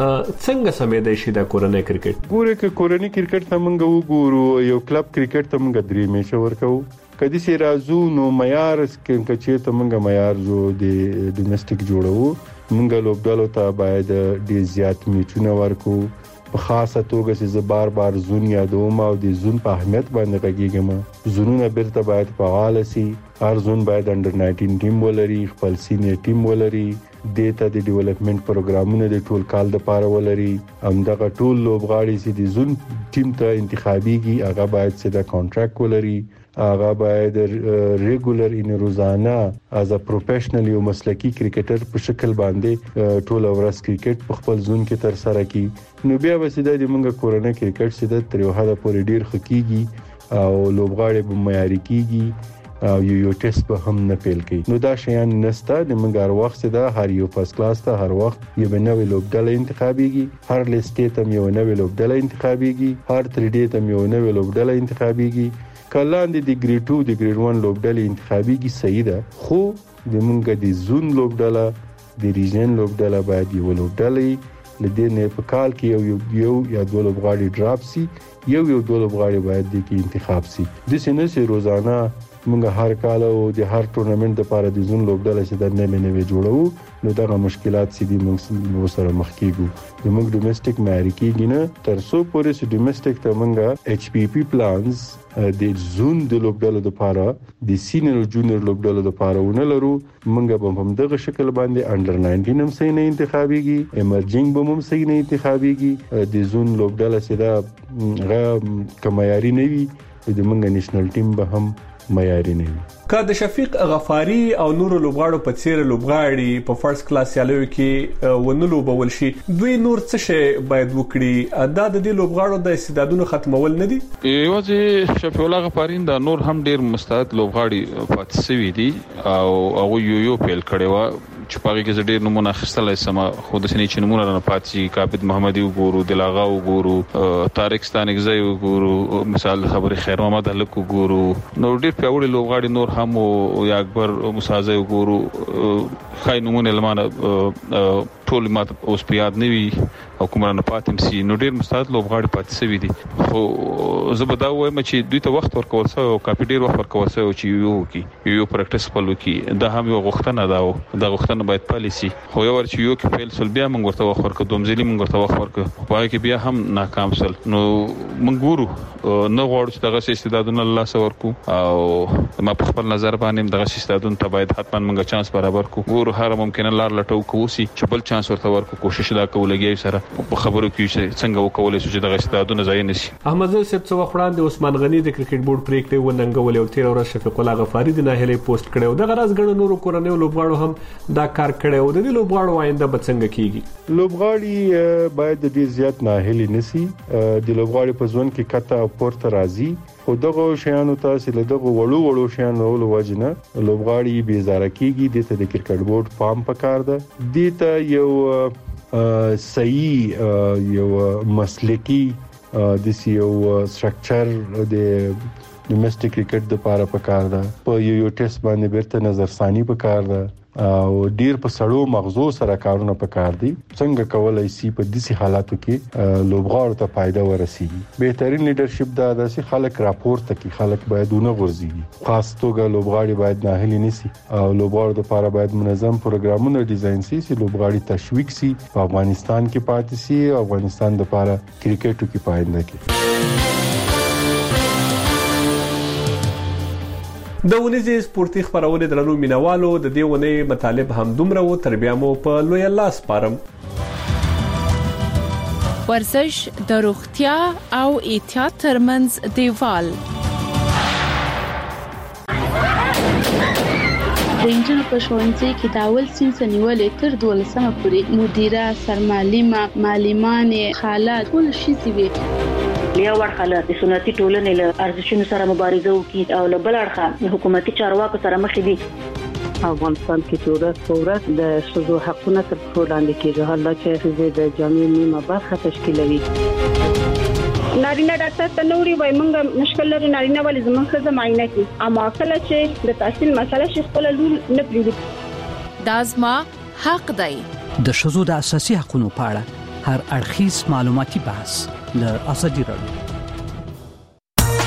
څنګه سمې دی شي د کورنۍ کرکټ. ګوره ک کورنۍ کرکټ ته موږ وګورو یو کلب کرکټ ته موږ درې میچ ورکو کدي سي رازو نو معیار کې چې ته موږ معیار جو د ډومېسټک جوړو موږ لوبډالو ته باید ډیر زیات میچونه ورکو په خاصه توګه چې زه بار بار زون یادوم او د زون په اهمیت باندې غږیږم. زونونه بیرته باید فعال شي. هر زون باید انډر ناینټین ټیم ولري خپل سینیر ټیم ولري دیتا د ډیولپمنٹ پروګرامونه د ټول کال د پاره ولري. همدغه ټول لوبغاړي چې د زون ټیم ته انتخابيږي هغه باید سیده کانټراکټ ولري. هغه باید ریګولر ان روزانه از ا پروفیشنل یو مسلکی کرکټر په شکل باندې ټول ورځ کرکټ په خپل زون کې تر سره کی. نو بیا به سیده د موږ کورنۍ کرکټ سیده تر یو حد پورې ډیر خکېږي او لوبغاړي به معیاري کیږي او یو یو ټیسټ به هم نه پیل کوي. نو دا شیان نسته د موږ هر وخت سیده هر یو فرست کلاس ته هر وخت یو نوې لوبډله انتخابيږي. هر لیسټ ته یو نوې لوبډله انتخابيږي. هر تر دې ته یو نوې لوبډله انتخابيږي. کلاندې د ګریډ ټو د ګریډ ون لوبډلې انتخابيږي صحیح ده. خو د مونږ د زون لوبډله د ریجن لوبډله باید یو لوبډلې لدې نه په کال کې یو یو یا دوه لوبغاړي ډراپ سي یو یو دوه لوبغاړي باید د کې انتخاب سي. د سینې سي روزانه مونږ هر کال او د هر ټورنمنت لپاره د زون لوبډله چې د نه نه جوړو. نو دا مشکلات سي دي موږ سره مخ کیږو. د موږ ډومېسټک معیاري کیږي نه تر څو پورې چې ډومېسټک ته موږ ایچ پی پی پلانز د زون د لوبډلو لپاره د سینیر او جونیور لوبډلو لپاره ونه لرو. موږ به هم دغه شکل باندې انډر ناینټین هم صحیح نه انتخابيږي. ایمرجینګ به هم صحیح نه انتخابيږي. د زون لوبډله سره غو کمایاري نه وي د موږ نېشنل ټیم به هم معیاري نه وي. که د شفیق غفاری او نور لوبغاړو په څیر لوبغاړي په فرست کلاس سیالیو کې ونلو بول شي دوی نور څه شي باید وکړي. دا د دې لوبغاړو د استعدادونو ختمول نه دي. یوازې شفیق الله غفاری دا نور هم ډیر مستعد لوبغاړي پاتې شوی دي او هغه یو یو پیل کړي و چې پاره کې ډېر نمونه خستلای سم خو د سنې چې نمونه نه پاتې کابد محمدي وګورو دلاغا وګورو طارق ستانګزی وګورو مثال خبري خیر محمد هلک وګورو نو ډېر پیاوړي لوبغاړي نور هم او یا اکبر مسازه وګورو خای نمونه لمانه ټول ماته اوس پیاد نیوي او کومره پاتم سي نو ډېر مستعد لوبغاړي پاتې سوي دي. خو زه به دا وایم چې دوی ته وخت ورکول سوی او کافي ډېر وخت ورکول سوی چې یو کې یو پریکټیس خپل وکړي. دا هم یو غوښتنه ده او دا غوښتنه باید پالیسي. خو یو ورچ یو کې فیل سول بیا موږ ورته وخت ورکړو دومځلي موږ ورته وخت ورکړو په کې بیا هم ناکام سول. نو موږ ګورو نه غواړو چې دغه استعدادونه الله سره ورکو او ما په خپل نظر باندې دغه استعدادونه ته باید حتما موږ چانس برابر کو. ګورو هر ممکنه لار لټو کوسي چې بل چانس ورته ورکو کوشش دا کولګي سره په خبرو کې چې څنګه وکولای شو چې دغه استعدادونه ځای نشي. احمد صاحب څو وخت عثمان غنی د کرکټ بورډ پریکړه وننګول او تیر ورځ شفیق الله غفاری د ناهلې پوسټ کړو. د غراز غړو نورو کورنۍ لوبغاړو هم دا کار کړو. د دې لوبغاړو آینده به څنګه کیږي؟ لوبغاړي باید ډیر زیات ناهلې نسی. د لوبغاړي په ځوان کې کته پورته راځي خو دغه شیانو تاسو له دغه وړو وړو شیانو له وجنه لوبغاړي بیزاره کیږي. د ته د کرکټ بورډ پام پکار ده. د ته یو صحیح یو مسلکی د یو سټرکچر د ډومېسټک کرکټ د لپاره پکار ده. په یو یو ټیسټ باندې بیرته نظر ثاني پکار ده او ډیر په سړو مغزو سره کارونه پکار دي څنګه کولای شي په داسې حالاتو کې لوبغاړو ته فائدہ ورسیږي. بهترین لیدرشپ دا د سي خلک راپورته کی خلک باید ونه غورځي خاص توګه لوبغاړي باید ناهیلي نشي او لوبغاړو لپاره باید منظم پروګرامونه ډیزاین شي چې لوبغاړي تشویق شي په افغانستان کې پاتې شي او افغانستان لپاره کرکټ کې پاینده کی. د ونیزي سپورتي خبرونه درنو مینوالو د دې ونې مطالب هم دومره و تر بیا مو په لوی الله سپارم. ورزش د روغتیا او احتیاط ترمنځ دیوال. رنجل په ښوونځي کې د اول صنف نیولې تر دولسمه پورې مدیره سرمعلمه معلمانې خالات ټول شي وي. لیا ورخاله د سنتي ټولنې له ارزښتونو سره مبارزه وکړي او له بل اړخه حکومتي چارواکو سره مخ دي. افغانستان کې ټولنه ثورت د شذو حقوقو تر څو لاندې کېږي حالا چې د جامعي نیمه برخه تشکیلوي. نارینه ډاکټر ته نوري وای مونږ مشکل لري نارینه ولې زموږ څه معاینه کوي اما کله چې د تحصیل مسله شي خپل لور نه پریږدي. دازما حق دی. د شذو د اساسي حقوقو په اړه هر اړخیز معلوماتي بحث له ازادي راډیو